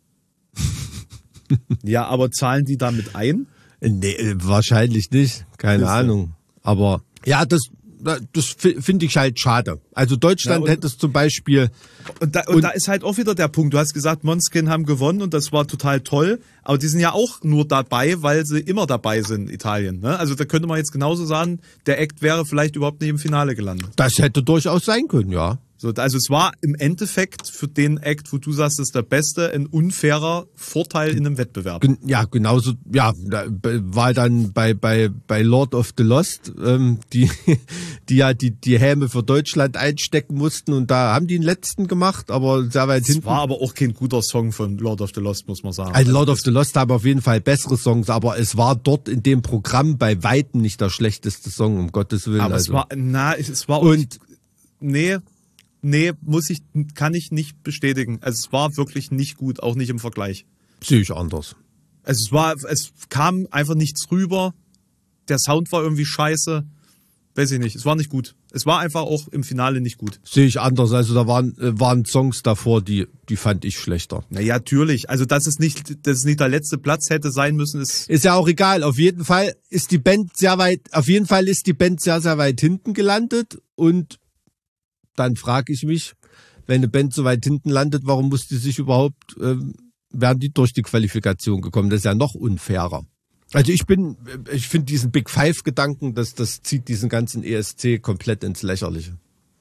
[SPEAKER 3] Ja, aber zahlen die damit ein?
[SPEAKER 1] Nee, äh, wahrscheinlich nicht. Keine
[SPEAKER 3] Siehste.
[SPEAKER 1] Ahnung. Aber ja, das, das finde ich halt schade. Also Deutschland
[SPEAKER 3] Ja, und-
[SPEAKER 1] hätte es zum Beispiel.
[SPEAKER 3] Und da, und,
[SPEAKER 1] Und-
[SPEAKER 3] da ist halt auch wieder der Punkt. Du hast gesagt, Måneskin haben gewonnen und das war total toll. Aber die sind ja auch nur dabei, weil sie immer dabei sind, Italien. Ne? Also da könnte man jetzt genauso sagen, der Act wäre vielleicht überhaupt nicht im Finale gelandet.
[SPEAKER 1] Das hätte durchaus sein können, ja.
[SPEAKER 3] So, also es war im Endeffekt für den Act, wo du sagst, das ist der beste, ein unfairer Vorteil in einem Wettbewerb.
[SPEAKER 1] Gen ja, genauso, ja, da b- war dann bei, bei, bei Lord of the Lost, ähm, die, die ja die, die Häme für Deutschland einstecken mussten und da haben die den letzten gemacht, aber sehr weit
[SPEAKER 3] Es
[SPEAKER 1] hinten.
[SPEAKER 3] war aber auch kein guter Song von Lord of the Lost, muss man sagen.
[SPEAKER 1] Also Lord of the Lost haben auf jeden Fall bessere Songs, aber es war dort in dem Programm bei Weitem nicht der schlechteste Song, um Gottes Willen.
[SPEAKER 3] aber
[SPEAKER 1] also.
[SPEAKER 3] es war, na, es war auch
[SPEAKER 1] Und-
[SPEAKER 3] nicht, nee, nee, muss ich, kann ich nicht bestätigen. Also es war wirklich nicht gut, auch nicht im Vergleich.
[SPEAKER 1] Sehe ich anders.
[SPEAKER 3] Also es war, es kam einfach nichts rüber. Der Sound war irgendwie scheiße. Weiß ich nicht. Es war nicht gut. Es war einfach auch im Finale nicht gut.
[SPEAKER 1] Sehe ich anders. Also da waren, äh, waren Songs davor, die, die fand ich schlechter.
[SPEAKER 3] Naja, natürlich. Also, dass es nicht, dass es nicht der letzte Platz hätte sein müssen, ist,
[SPEAKER 1] Ist ja auch egal. Auf jeden Fall ist die Band sehr weit, auf jeden Fall ist die Band sehr, sehr weit hinten gelandet. Und dann frage ich mich, wenn eine Band so weit hinten landet, warum muss die sich überhaupt, ähm, werden die durch die Qualifikation gekommen? Das ist ja noch unfairer. Also ich bin, ich finde diesen Big Five-Gedanken, das, das zieht diesen ganzen E S C komplett ins Lächerliche.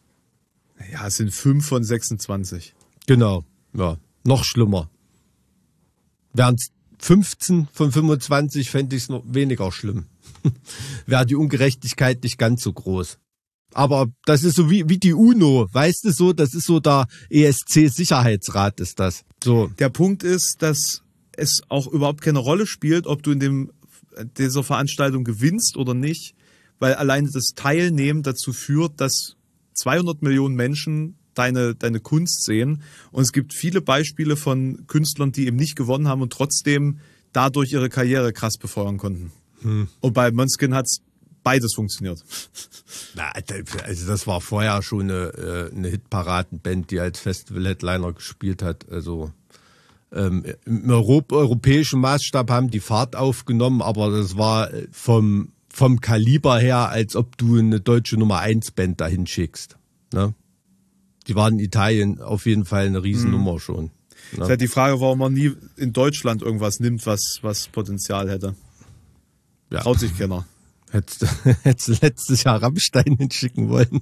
[SPEAKER 3] ja, es sind fünf von sechsundzwanzig.
[SPEAKER 1] Genau, ja, noch schlimmer. Wären es fünfzehn von fünfundzwanzig, fände ich es noch weniger schlimm. Wäre die Ungerechtigkeit nicht ganz so groß. Aber das ist so wie, wie die UNO, weißt du so, das ist so der E S C-Sicherheitsrat ist das. So.
[SPEAKER 3] Der Punkt ist, dass es auch überhaupt keine Rolle spielt, ob du in dem, dieser Veranstaltung gewinnst oder nicht, weil alleine das Teilnehmen dazu führt, dass zweihundert Millionen Menschen deine, deine Kunst sehen. Und es gibt viele Beispiele von Künstlern, die eben nicht gewonnen haben und trotzdem dadurch ihre Karriere krass befeuern konnten. Hm. Und bei Måneskin hat's beides funktioniert.
[SPEAKER 1] Na, also das war vorher schon eine, eine Hitparadenband, die als Festival-Headliner gespielt hat. Also ähm, im Europ- europäischen Maßstab haben die Fahrt aufgenommen, aber das war vom, vom Kaliber her, als ob du eine deutsche Nummer eins Band dahin schickst. Ne? Die waren in Italien auf jeden Fall eine Riesennummer schon.
[SPEAKER 3] Es ist halt die Frage, warum man nie in Deutschland irgendwas nimmt, was, was Potenzial hätte.
[SPEAKER 1] Ja.
[SPEAKER 3] Traut sich keiner.
[SPEAKER 1] Hättest du, hättest du letztes Jahr Rammstein hinschicken wollen.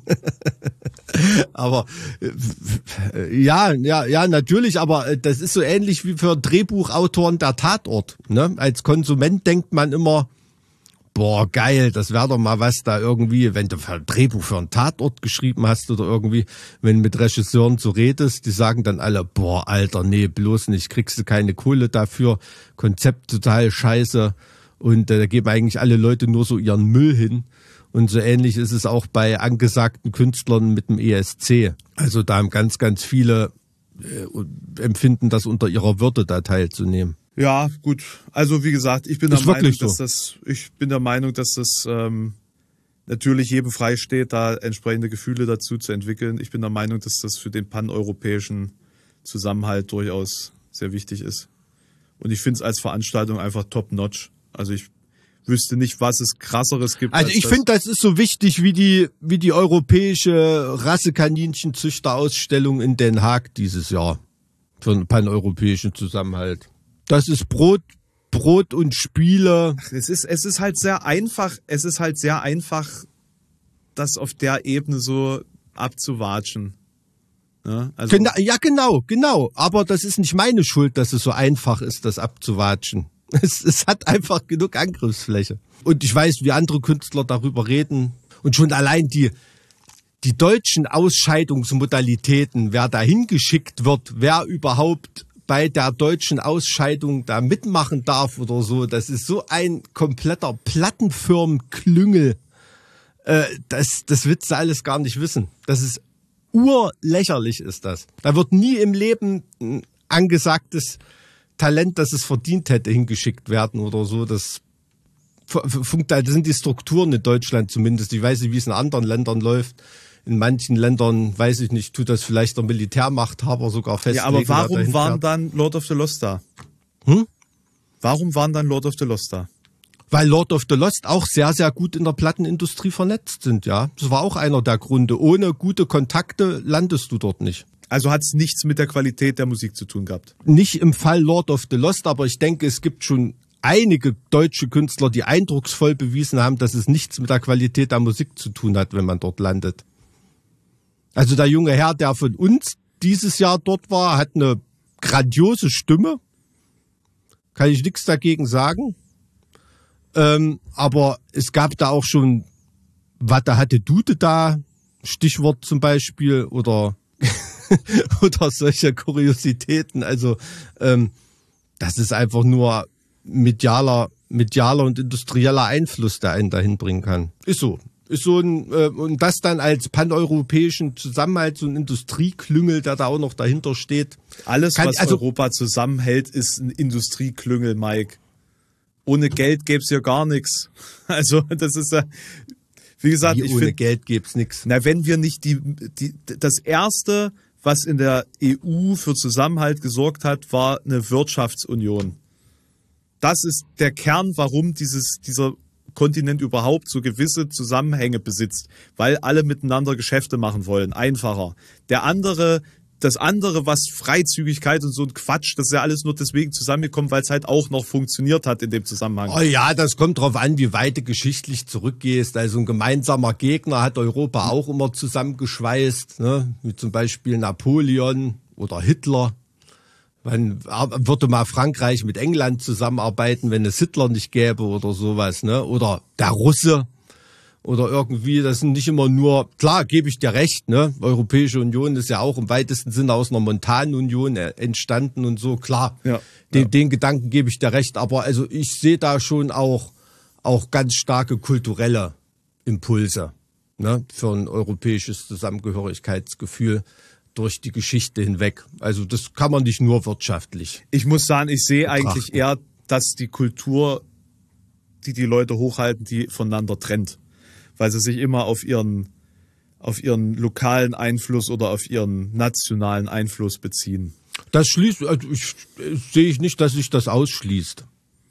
[SPEAKER 1] aber äh, ja, ja, ja, natürlich, aber äh, das ist so ähnlich wie für Drehbuchautoren der Tatort. Ne? Als Konsument denkt man immer, boah, geil, das wäre doch mal was da irgendwie, wenn du ein Drehbuch für einen Tatort geschrieben hast oder irgendwie, wenn du mit Regisseuren so redest, die sagen dann alle, boah, Alter, nee, bloß nicht, kriegst du keine Kohle dafür, Konzept total scheiße und äh, da geben eigentlich alle Leute nur so ihren Müll hin. Und so ähnlich ist es auch bei angesagten Künstlern mit dem E S C. Also da haben ganz, ganz viele äh, empfinden das unter ihrer Würde, da teilzunehmen.
[SPEAKER 3] Ja, gut. Also wie gesagt, ich bin der
[SPEAKER 1] Ist
[SPEAKER 3] Meinung,
[SPEAKER 1] wirklich so.
[SPEAKER 3] dass das, ich bin der Meinung, dass das ähm, natürlich jedem frei steht, da entsprechende Gefühle dazu zu entwickeln. Ich bin der Meinung, dass das für den paneuropäischen Zusammenhalt durchaus sehr wichtig ist. Und ich finde es als Veranstaltung einfach top-notch. Also ich wüsste nicht, was es krasseres gibt.
[SPEAKER 1] Also
[SPEAKER 3] als
[SPEAKER 1] ich
[SPEAKER 3] das.
[SPEAKER 1] finde, das ist so wichtig wie die wie die europäische Rassekaninchenzüchterausstellung in Den Haag dieses Jahr für den paneuropäischen Zusammenhalt. Das ist Brot, Brot und Spiele.
[SPEAKER 3] Es ist, es ist halt sehr einfach, es ist halt sehr einfach, das auf der Ebene so abzuwatschen. Ja, also
[SPEAKER 1] Genau, ja, genau, genau. Aber das ist nicht meine Schuld, dass es so einfach ist, das abzuwatschen. Es, es hat einfach genug Angriffsfläche. Und ich weiß, wie andere Künstler darüber reden. Und schon allein die, die deutschen Ausscheidungsmodalitäten, wer da hingeschickt wird, wer überhaupt bei der deutschen Ausscheidung da mitmachen darf oder so, das ist so ein kompletter Plattenfirmenklüngel. Äh, das, das willst du alles gar nicht wissen. Das ist urlächerlich, ist das. Da wird nie im Leben ein angesagtes Talent, das es verdient hätte, hingeschickt werden oder so. Das, das sind die Strukturen in Deutschland zumindest. Ich weiß nicht, wie es in anderen Ländern läuft. In manchen Ländern, weiß ich nicht, tut das vielleicht der Militärmachthaber sogar festlegen.
[SPEAKER 3] Ja, aber warum waren dann Lord of the Lost da?
[SPEAKER 1] Hm?
[SPEAKER 3] Warum waren dann Lord of the Lost da?
[SPEAKER 1] Weil Lord of the Lost auch sehr, sehr gut in der Plattenindustrie vernetzt sind, ja. Das war auch einer der Gründe. Ohne gute Kontakte landest du dort nicht.
[SPEAKER 3] Also hat es nichts mit der Qualität der Musik zu tun gehabt?
[SPEAKER 1] Nicht im Fall Lord of the Lost, aber ich denke, es gibt schon einige deutsche Künstler, die eindrucksvoll bewiesen haben, dass es nichts mit der Qualität der Musik zu tun hat, wenn man dort landet. Also der junge Herr, der von uns dieses Jahr dort war, hat eine grandiose Stimme. Kann ich nichts dagegen sagen. Ähm, aber es gab da auch schon, was da hatte Dude da, Stichwort zum Beispiel, oder oder solche Kuriositäten. Also ähm, das ist einfach nur medialer, medialer und industrieller Einfluss, der einen dahin bringen kann. Ist so. Ist so ein, äh, und das dann als paneuropäischen Zusammenhalt, so ein Industrieklüngel, der da auch noch dahinter steht.
[SPEAKER 3] Alles,
[SPEAKER 1] kann,
[SPEAKER 3] was
[SPEAKER 1] also,
[SPEAKER 3] Europa zusammenhält, ist ein Industrieklüngel, Mike. Ohne Geld gäbe es ja gar nichts. Also das ist ja, wie gesagt,
[SPEAKER 1] wie
[SPEAKER 3] ich
[SPEAKER 1] ohne
[SPEAKER 3] find,
[SPEAKER 1] Geld gäb's nichts.
[SPEAKER 3] Na, wenn wir nicht die, die, das erste, was in der E U für Zusammenhalt gesorgt hat, war eine Wirtschaftsunion. Das ist der Kern, warum dieses, dieser Kontinent überhaupt so gewisse Zusammenhänge besitzt, weil alle miteinander Geschäfte machen wollen, einfacher. Der andere, das andere, was Freizügigkeit und so ein Quatsch, das ist ja alles nur deswegen zusammengekommen, weil es halt auch noch funktioniert hat in dem Zusammenhang.
[SPEAKER 1] Oh ja, das kommt drauf an, wie weit du geschichtlich zurückgehst. Also ein gemeinsamer Gegner hat Europa auch immer zusammengeschweißt, ne? Wie zum Beispiel Napoleon oder Hitler. Wann würde mal Frankreich mit England zusammenarbeiten, wenn es Hitler nicht gäbe oder sowas, ne? Oder der Russe oder irgendwie, das sind nicht immer nur, klar, gebe ich dir recht, ne? Europäische Union ist ja auch im weitesten Sinne aus einer Montanunion entstanden und so, klar.
[SPEAKER 3] Ja,
[SPEAKER 1] den,
[SPEAKER 3] ja.
[SPEAKER 1] den Gedanken gebe ich dir recht, aber also ich sehe da schon auch, auch ganz starke kulturelle Impulse, ne? Für ein europäisches Zusammengehörigkeitsgefühl durch die Geschichte hinweg. Also das kann man nicht nur wirtschaftlich.
[SPEAKER 3] Ich muss sagen, ich sehe
[SPEAKER 1] betrachten.
[SPEAKER 3] eigentlich eher, dass die Kultur, die die Leute hochhalten, die voneinander trennt. Weil sie sich immer auf ihren, auf ihren lokalen Einfluss oder auf ihren nationalen Einfluss beziehen.
[SPEAKER 1] Das schließt, also ich, ich, sehe ich nicht, dass sich das ausschließt.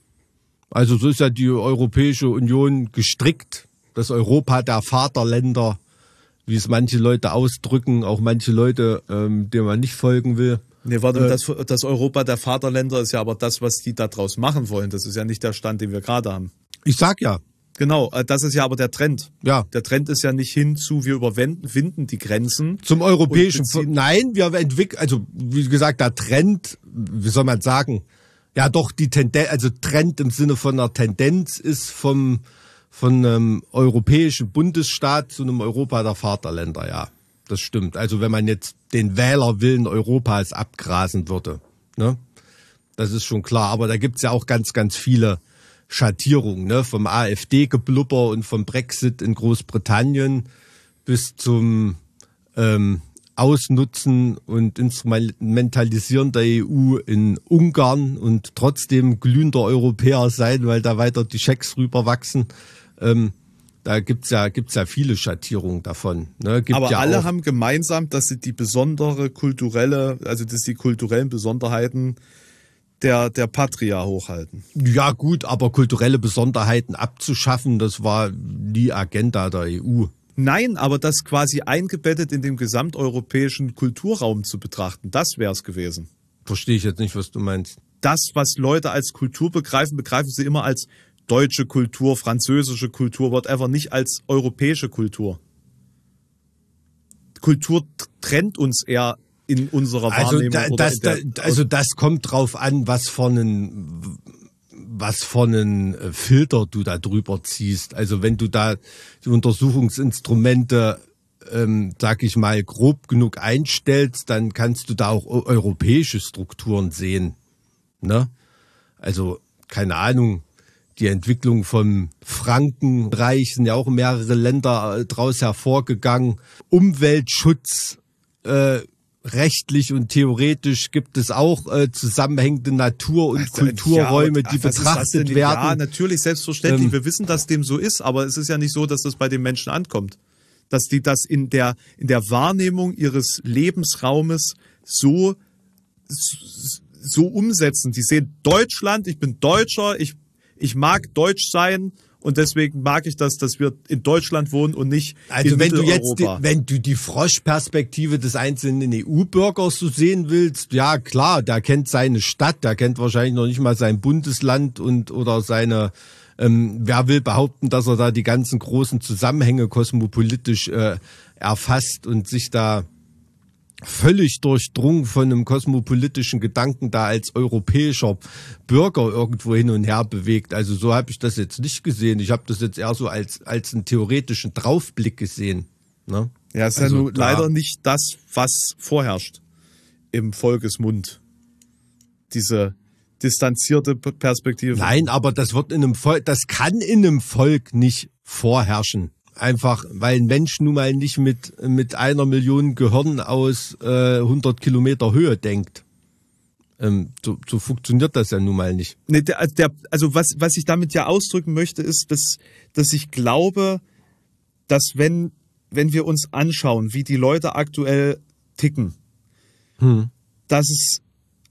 [SPEAKER 1] Also so ist ja die Europäische Union gestrickt. Das Europa der Vaterländer, wie es manche Leute ausdrücken, auch manche Leute, ähm, denen man nicht folgen will.
[SPEAKER 3] Nee, warte, äh, das, das Europa der Vaterländer ist ja aber das, was die da draus machen wollen. Das ist ja nicht der Stand, den wir gerade haben.
[SPEAKER 1] Ich sag ja.
[SPEAKER 3] Genau, das ist ja aber der Trend.
[SPEAKER 1] Ja.
[SPEAKER 3] Der Trend ist ja nicht hin zu, wir überwinden die Grenzen.
[SPEAKER 1] Zum europäischen, nein, wir entwickeln, also wie gesagt, der Trend, wie soll man sagen, ja doch die Tendenz, also Trend im Sinne von einer Tendenz ist vom von einem europäischen Bundesstaat zu einem Europa der Vaterländer, ja. Das stimmt. Also wenn man jetzt den Wählerwillen Europas abgrasen würde, ne? Das ist schon klar. Aber da gibt's ja auch ganz, ganz viele Schattierungen, ne? Vom AfD-Geblubber und vom Brexit in Großbritannien bis zum ähm, Ausnutzen und Instrumentalisieren der E U in Ungarn und trotzdem glühender Europäer sein, weil da weiter die Schecks rüberwachsen. Ähm, da gibt's ja, gibt's ja viele Schattierungen davon. Ne? Gibt
[SPEAKER 3] Aber
[SPEAKER 1] ja
[SPEAKER 3] alle
[SPEAKER 1] auch,
[SPEAKER 3] haben gemeinsam, dass sie die besondere kulturelle, also dass die kulturellen Besonderheiten der, der Patria hochhalten.
[SPEAKER 1] Ja gut, aber kulturelle Besonderheiten abzuschaffen, das war die Agenda der E U.
[SPEAKER 3] Nein, aber das quasi eingebettet in den gesamteuropäischen Kulturraum zu betrachten, das wäre es gewesen.
[SPEAKER 1] Verstehe ich jetzt nicht, was du meinst.
[SPEAKER 3] Das, was Leute als Kultur begreifen, begreifen sie immer als deutsche Kultur, französische Kultur, whatever, nicht als europäische Kultur. Kultur trennt uns eher in unserer Wahrnehmung.
[SPEAKER 1] Also, da, das,
[SPEAKER 3] oder in
[SPEAKER 1] der, also das kommt drauf an, was von einen, was von einen Filter du da drüber ziehst. Also wenn du da die Untersuchungsinstrumente, ähm, sag ich mal, grob genug einstellst, dann kannst du da auch europäische Strukturen sehen. Ne? Also keine Ahnung. Die Entwicklung vom Frankenreich sind ja auch mehrere Länder daraus hervorgegangen. Umweltschutz, äh, rechtlich und theoretisch gibt es auch äh, zusammenhängende Natur- und also, Kulturräume, ja, die betrachtet werden.
[SPEAKER 3] Ja, natürlich, selbstverständlich. Ähm, Wir wissen, dass dem so ist, aber es ist ja nicht so, dass das bei den Menschen ankommt. Dass die das in der, in der Wahrnehmung ihres Lebensraumes so, so umsetzen. Die sehen Deutschland, ich bin Deutscher, ich Ich mag deutsch sein und deswegen mag ich das, dass wir in Deutschland wohnen und nicht
[SPEAKER 1] also
[SPEAKER 3] in
[SPEAKER 1] wenn du jetzt, die,
[SPEAKER 3] Mitteleuropa.
[SPEAKER 1] wenn du die Froschperspektive des einzelnen E U-Bürgers so sehen willst, ja klar, der kennt seine Stadt, der kennt wahrscheinlich noch nicht mal sein Bundesland und oder seine. Ähm, wer will behaupten, dass er da die ganzen großen Zusammenhänge kosmopolitisch äh, erfasst und sich da völlig durchdrungen von einem kosmopolitischen Gedanken da als europäischer Bürger irgendwo hin und her bewegt. Also so habe ich das jetzt nicht gesehen. Ich habe das jetzt eher so als als einen theoretischen Draufblick gesehen. Ne?
[SPEAKER 3] Ja, es ist
[SPEAKER 1] also,
[SPEAKER 3] ja nur leider nicht das, was vorherrscht im Volkesmund. Diese distanzierte Perspektive.
[SPEAKER 1] Nein, aber das wird in einem Volk, das kann in einem Volk nicht vorherrschen. Einfach, weil ein Mensch nun mal nicht mit, mit einer Million Gehirn aus äh, hundert Kilometer Höhe denkt. Ähm, so, so funktioniert das ja nun mal nicht.
[SPEAKER 3] Nee, der, der, also was, was ich damit ja ausdrücken möchte, ist, dass, dass ich glaube, dass wenn, wenn wir uns anschauen, wie die Leute aktuell ticken, hm. dass es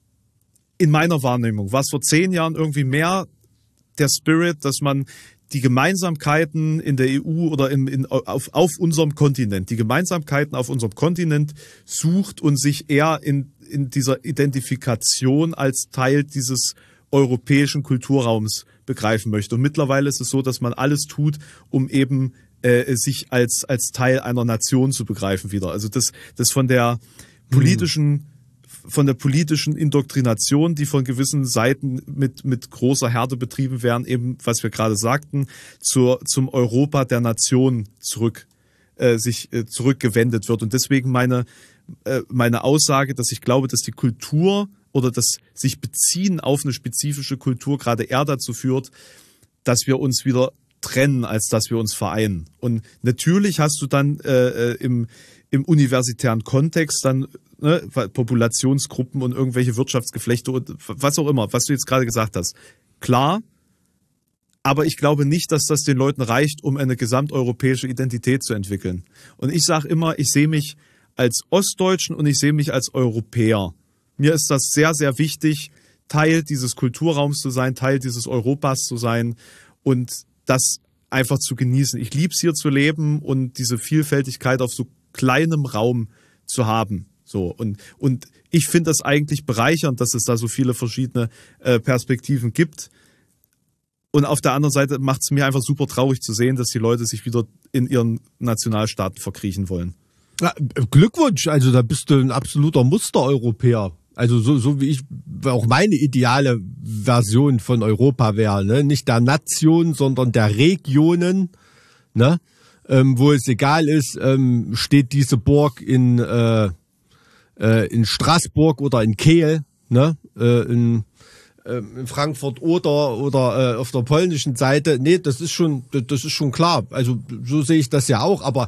[SPEAKER 3] in meiner Wahrnehmung war es vor zehn Jahren irgendwie mehr der Spirit, dass man die Gemeinsamkeiten in der E U oder in, in, auf, auf unserem Kontinent, die Gemeinsamkeiten auf unserem Kontinent sucht und sich eher in, in dieser Identifikation als Teil dieses europäischen Kulturraums begreifen möchte. Und mittlerweile ist es so, dass man alles tut, um eben äh, sich als, als Teil einer Nation zu begreifen wieder. Also das, das von der politischen hm. von der politischen Indoktrination, die von gewissen Seiten mit, mit großer Härte betrieben werden, eben, was wir gerade sagten, zur, zum Europa der Nation zurück, äh, sich äh, zurückgewendet wird. Und deswegen meine, äh, meine Aussage, dass ich glaube, dass die Kultur oder das sich beziehen auf eine spezifische Kultur gerade eher dazu führt, dass wir uns wieder trennen, als dass wir uns vereinen. Und natürlich hast du dann äh, im, im universitären Kontext dann Ne, Populationsgruppen und irgendwelche Wirtschaftsgeflechte und was auch immer, was du jetzt gerade gesagt hast. Klar, aber ich glaube nicht, dass das den Leuten reicht, um eine gesamteuropäische Identität zu entwickeln. Und ich sage immer, ich sehe mich als Ostdeutschen und ich sehe mich als Europäer. Mir ist das sehr, sehr wichtig, Teil dieses Kulturraums zu sein, Teil dieses Europas zu sein und das einfach zu genießen. Ich liebe es hier zu leben und diese Vielfältigkeit auf so kleinem Raum zu haben. So, und, und ich finde das eigentlich bereichernd, dass es da so viele verschiedene äh, Perspektiven gibt. Und auf der anderen Seite macht es mir einfach super traurig zu sehen, dass die Leute sich wieder in ihren Nationalstaaten verkriechen wollen.
[SPEAKER 1] Ja, Glückwunsch, also da bist du ein absoluter Mustereuropäer. Also so, so wie ich, auch meine ideale Version von Europa wäre, ne? Nicht der Nation, sondern der Regionen, ne? Ähm, wo es egal ist, ähm, steht diese Burg in, äh, äh, in Straßburg oder in Kehl, ne? Äh, in, äh, in Frankfurt oder oder äh, auf der polnischen Seite. Nee, das ist schon, das ist schon klar. Also so sehe ich das ja auch, aber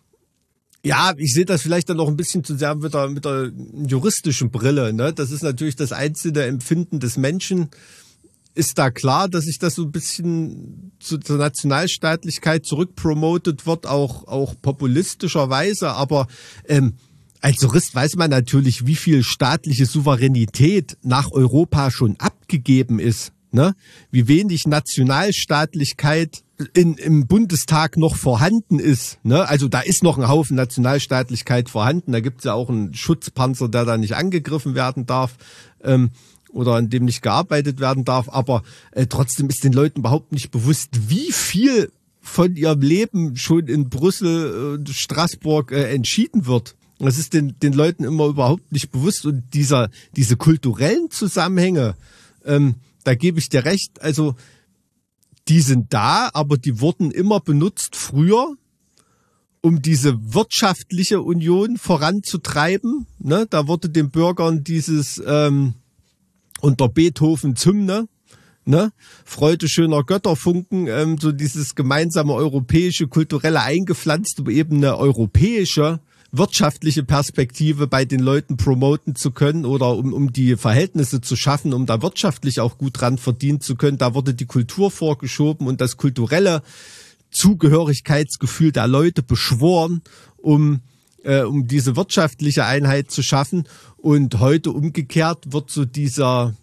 [SPEAKER 1] ja, ich sehe das vielleicht dann noch ein bisschen zu sehr mit der, mit der juristischen Brille, ne? Das ist natürlich das einzelne Empfinden des Menschen. Ist da klar, dass sich das so ein bisschen zu, zur Nationalstaatlichkeit zurückpromotet wird, auch, auch populistischerweise. Aber ähm, als Jurist weiß man natürlich, wie viel staatliche Souveränität nach Europa schon abgegeben ist, ne? Wie wenig Nationalstaatlichkeit in, im Bundestag noch vorhanden ist, ne? Also da ist noch ein Haufen Nationalstaatlichkeit vorhanden. Da gibt es ja auch einen Schutzpanzer, der da nicht angegriffen werden darf. Ähm, oder an dem nicht gearbeitet werden darf, aber äh, trotzdem ist den Leuten überhaupt nicht bewusst, wie viel von ihrem Leben schon in Brüssel und Straßburg äh, entschieden wird. Das ist den, den Leuten immer überhaupt nicht bewusst und dieser, diese kulturellen Zusammenhänge, ähm, da gebe ich dir recht, also die sind da, aber die wurden immer benutzt früher, um diese wirtschaftliche Union voranzutreiben, ne? Da wurde den Bürgern dieses ähm, unter Beethovens Hymne, ne, Freude schöner Götterfunken, ähm, so dieses gemeinsame europäische, kulturelle eingepflanzt, um eben eine europäische wirtschaftliche Perspektive bei den Leuten promoten zu können oder um, um die Verhältnisse zu schaffen, um da wirtschaftlich auch gut dran verdienen zu können. Da wurde die Kultur vorgeschoben und das kulturelle Zugehörigkeitsgefühl der Leute beschworen, um äh, um diese wirtschaftliche Einheit zu schaffen. Und heute umgekehrt wird so dieser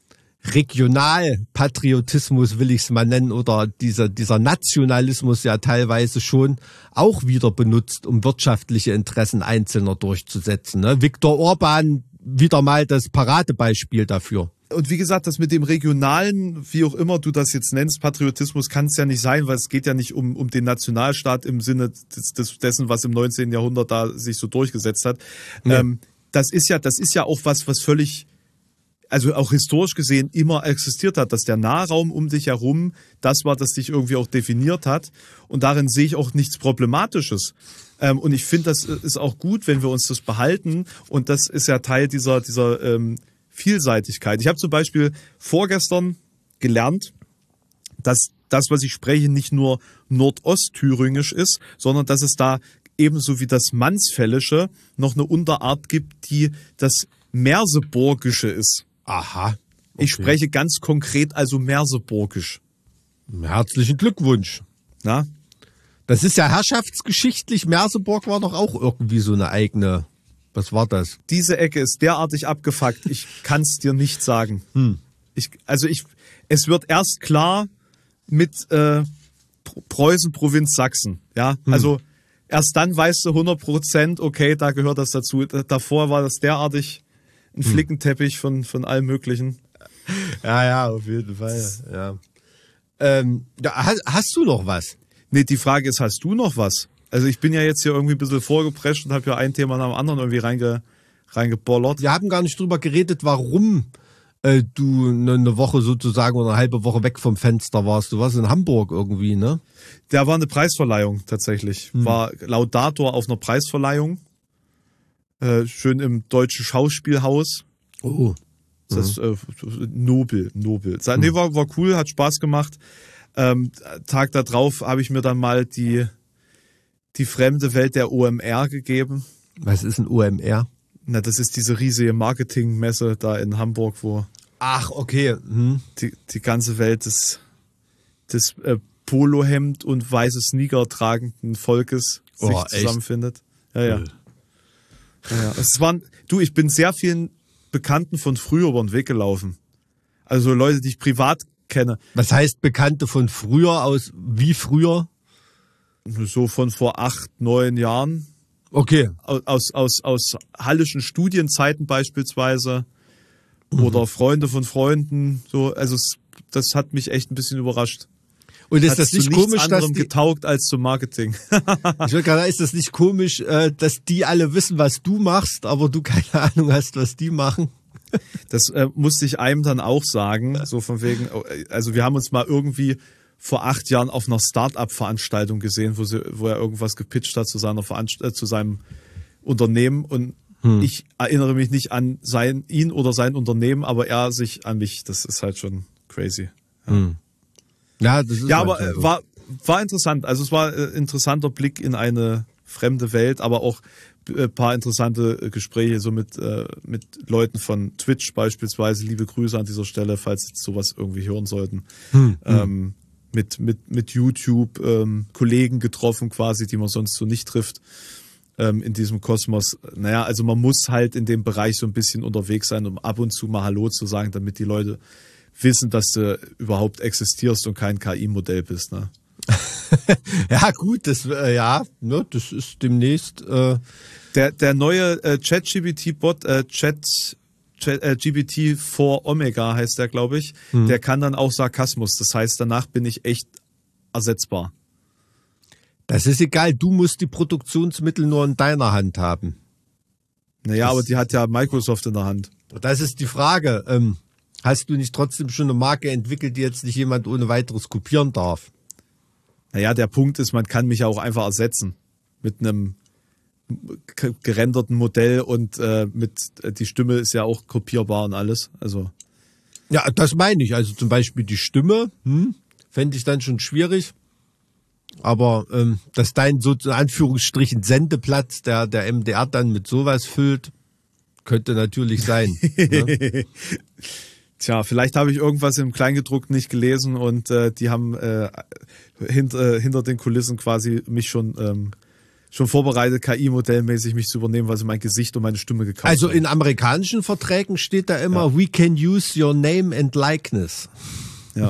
[SPEAKER 1] Regionalpatriotismus, will ich es mal nennen, oder dieser, dieser Nationalismus ja teilweise schon auch wieder benutzt, um wirtschaftliche Interessen Einzelner durchzusetzen. Ne? Viktor Orban wieder mal das Paradebeispiel dafür.
[SPEAKER 3] Und wie gesagt, das mit dem regionalen, wie auch immer du das jetzt nennst, Patriotismus kann es ja nicht sein, weil es geht ja nicht um, um den Nationalstaat im Sinne des, des, dessen, was im neunzehnten Jahrhundert da sich so durchgesetzt hat. Ja. Ähm, das ist ja, das ist ja auch was, was völlig, also auch historisch gesehen immer existiert hat, dass der Nahraum um dich herum das war, das dich irgendwie auch definiert hat. Und darin sehe ich auch nichts Problematisches. Ähm, und ich finde, das ist auch gut, wenn wir uns das behalten. Und das ist ja Teil dieser, dieser ähm, Vielseitigkeit. Ich habe zum Beispiel vorgestern gelernt, dass das, was ich spreche, nicht nur Nordostthüringisch ist, sondern dass es da ebenso wie das Mansfellische noch eine Unterart gibt, die das Merseburgische ist.
[SPEAKER 1] Aha. Okay.
[SPEAKER 3] Ich spreche ganz konkret also Merseburgisch.
[SPEAKER 1] Herzlichen Glückwunsch.
[SPEAKER 3] Na?
[SPEAKER 1] Das ist ja herrschaftsgeschichtlich. Merseburg war doch auch irgendwie so eine eigene. Was war das?
[SPEAKER 3] Diese Ecke ist derartig abgefuckt. Ich kann es dir nicht sagen.
[SPEAKER 1] Hm.
[SPEAKER 3] Ich, also ich, es wird erst klar mit äh, Preußen, Provinz Sachsen. Ja, hm. Also erst dann weißt du hundert Prozent, okay, da gehört das dazu. Davor war das derartig ein Flickenteppich von, von allem Möglichen.
[SPEAKER 1] Ja, ja, auf jeden Fall. Ja. Ähm, hast, hast du noch was?
[SPEAKER 3] Nee, die Frage ist, hast du noch was? Also ich bin ja jetzt hier irgendwie ein bisschen vorgeprescht und habe ja ein Thema nach dem anderen irgendwie reinge, reingebollert.
[SPEAKER 1] Wir haben gar nicht drüber geredet, warum äh, du eine Woche sozusagen oder eine halbe Woche weg vom Fenster warst. Du warst in Hamburg irgendwie, ne?
[SPEAKER 3] Da war eine Preisverleihung tatsächlich. Hm. War Laudator auf einer Preisverleihung. Äh, schön im Deutschen Schauspielhaus.
[SPEAKER 1] Oh.
[SPEAKER 3] Das ist äh, nobel, nobel. Hm. Nee, war, war cool, hat Spaß gemacht. Ähm, Tag da drauf habe ich mir dann mal die, die fremde Welt der O M R gegeben.
[SPEAKER 1] Was ist ein O M R?
[SPEAKER 3] Na, das ist diese riesige Marketingmesse da in Hamburg, wo
[SPEAKER 1] Ach, okay. Hm.
[SPEAKER 3] die, die ganze Welt des, des äh, Polohemd und weiße Sneaker tragenden Volkes
[SPEAKER 1] oh,
[SPEAKER 3] sich zusammenfindet. Ja, ja. ja, ja. Es waren, du, ich bin sehr vielen Bekannten von früher über den Weg gelaufen. Also Leute, die ich privat kenne.
[SPEAKER 1] Was heißt Bekannte von früher aus, wie früher?
[SPEAKER 3] So von vor acht, neun Jahren.
[SPEAKER 1] Okay.
[SPEAKER 3] Aus, aus, aus hallischen Studienzeiten beispielsweise. Mhm. Oder Freunde von Freunden. So, also es, das hat mich echt ein bisschen überrascht.
[SPEAKER 1] Und ist
[SPEAKER 3] hat
[SPEAKER 1] das nicht
[SPEAKER 3] zu
[SPEAKER 1] komisch,
[SPEAKER 3] nichts
[SPEAKER 1] dass
[SPEAKER 3] anderem
[SPEAKER 1] die,
[SPEAKER 3] getaugt als zum Marketing?
[SPEAKER 1] Ich würde gerade sagen, ist das nicht komisch, dass die alle wissen, was du machst, aber du keine Ahnung hast, was die machen?
[SPEAKER 3] Das äh, musste ich einem dann auch sagen, so von wegen, also wir haben uns mal irgendwie vor acht Jahren auf einer Start-up-Veranstaltung gesehen, wo, sie, wo er irgendwas gepitcht hat zu, seiner Veranst- äh, zu seinem Unternehmen und hm. ich erinnere mich nicht an sein, ihn oder sein Unternehmen, aber er sich an mich. Das ist halt schon crazy. Ja,
[SPEAKER 1] hm. ja, das ist
[SPEAKER 3] ja aber
[SPEAKER 1] äh,
[SPEAKER 3] so. war, war interessant. Also es war ein interessanter Blick in eine fremde Welt, aber auch ein paar interessante Gespräche so mit, äh, mit Leuten von Twitch beispielsweise. Liebe Grüße an dieser Stelle, falls Sie sowas irgendwie hören sollten. Hm, ähm, mit, mit, mit YouTube ähm, Kollegen getroffen quasi, die man sonst so nicht trifft ähm, in diesem Kosmos. Naja, also man muss halt in dem Bereich so ein bisschen unterwegs sein, um ab und zu mal Hallo zu sagen, damit die Leute wissen, dass du überhaupt existierst und kein K I-Modell bist, ne?
[SPEAKER 1] Ja, gut, das, äh, ja, ne, das ist demnächst. Äh
[SPEAKER 3] der, der neue äh, Chat-G P T-Bot, äh, Chat, Chat äh, G P T vier Omega heißt der, glaube ich, hm. der kann dann auch Sarkasmus. Das heißt, danach bin ich echt ersetzbar.
[SPEAKER 1] Das ist egal, du musst die Produktionsmittel nur in deiner Hand haben.
[SPEAKER 3] Naja,
[SPEAKER 1] das,
[SPEAKER 3] aber die hat ja Microsoft in der Hand.
[SPEAKER 1] Das ist die Frage. Ähm, hast du nicht trotzdem schon eine Marke entwickelt, die jetzt nicht jemand ohne weiteres kopieren darf?
[SPEAKER 3] Naja, der Punkt ist, man kann mich ja auch einfach ersetzen mit einem gerenderten Modell und äh, mit äh, die Stimme ist ja auch kopierbar und alles. Also
[SPEAKER 1] ja, das meine ich. Also zum Beispiel die Stimme hm, fände ich dann schon schwierig. Aber ähm, dass dein so in Anführungsstrichen Sendeplatz der der M D R dann mit sowas füllt, könnte natürlich sein. Ne?
[SPEAKER 3] Tja, vielleicht habe ich irgendwas im Kleingedruckten nicht gelesen und äh, die haben äh, hint, äh, hinter den Kulissen quasi mich schon ähm, schon vorbereitet, K I-modellmäßig mich zu übernehmen, weil sie mein Gesicht und meine Stimme gekauft
[SPEAKER 1] Also
[SPEAKER 3] haben.
[SPEAKER 1] in amerikanischen Verträgen steht da immer, ja. We can use your name and likeness.
[SPEAKER 3] Ja.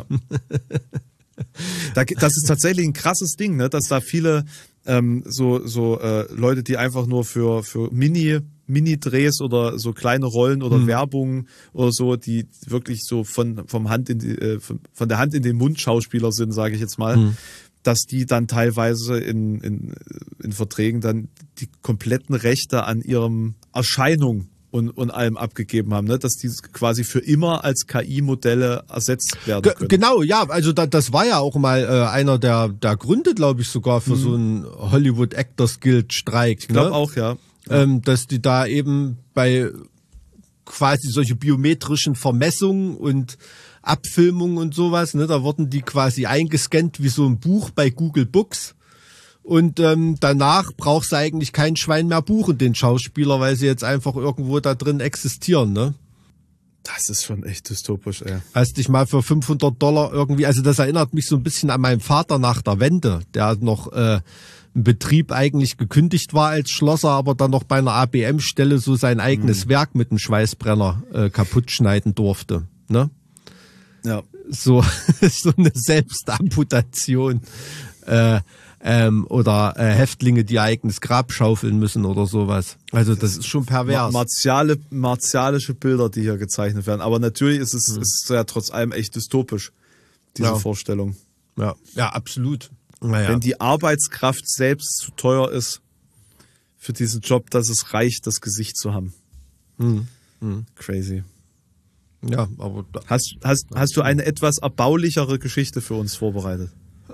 [SPEAKER 3] Das ist tatsächlich ein krasses Ding, ne? Dass da viele ähm, so so äh, Leute, die einfach nur für für Mini Mini-Drehs oder so kleine Rollen oder mhm. Werbung oder so, die wirklich so von vom Hand in die, äh, von, von der Hand in den Mund Schauspieler sind, sage ich jetzt mal, mhm. dass die dann teilweise in, in in Verträgen dann die kompletten Rechte an ihrem Erscheinung und, und allem abgegeben haben, ne? Dass die quasi für immer als K I-Modelle ersetzt werden können.
[SPEAKER 1] Genau, ja, also da, das war ja auch mal äh, einer der, der Gründe, glaube ich, sogar für mhm. so einen Hollywood Actors Guild Streik.
[SPEAKER 3] Ich glaube
[SPEAKER 1] ne?
[SPEAKER 3] auch, ja.
[SPEAKER 1] ja. Ähm, dass die da eben bei quasi solche biometrischen Vermessungen und Abfilmungen und sowas, ne, da wurden die quasi eingescannt wie so ein Buch bei Google Books. Und ähm, danach brauchst du eigentlich kein Schwein mehr buchen, den Schauspieler, weil sie jetzt einfach irgendwo da drin existieren, ne?
[SPEAKER 3] Das ist schon echt dystopisch, ey.
[SPEAKER 1] Hast dich mal für fünfhundert Dollar irgendwie, also das erinnert mich so ein bisschen an meinen Vater nach der Wende, der noch äh, im Betrieb eigentlich gekündigt war als Schlosser, aber dann noch bei einer A B M-Stelle so sein eigenes mhm. Werk mit einem Schweißbrenner äh, kaputt schneiden durfte, ne?
[SPEAKER 3] Ja.
[SPEAKER 1] So, so eine Selbstamputation. Äh, Ähm, oder äh, Häftlinge, die ihr eigenes Grab schaufeln müssen oder sowas. Also das ist schon pervers.
[SPEAKER 3] Martiale, martialische Bilder, die hier gezeichnet werden. Aber natürlich ist es, mhm. ist ja trotz allem echt dystopisch, diese
[SPEAKER 1] ja.
[SPEAKER 3] Vorstellung.
[SPEAKER 1] Ja, ja, absolut. Naja.
[SPEAKER 3] Wenn die Arbeitskraft selbst zu teuer ist für diesen Job, dass es reicht, das Gesicht zu haben.
[SPEAKER 1] Mhm. Mhm.
[SPEAKER 3] Crazy.
[SPEAKER 1] Ja, aber da,
[SPEAKER 3] hast, hast, hast du eine etwas erbaulichere Geschichte für uns vorbereitet?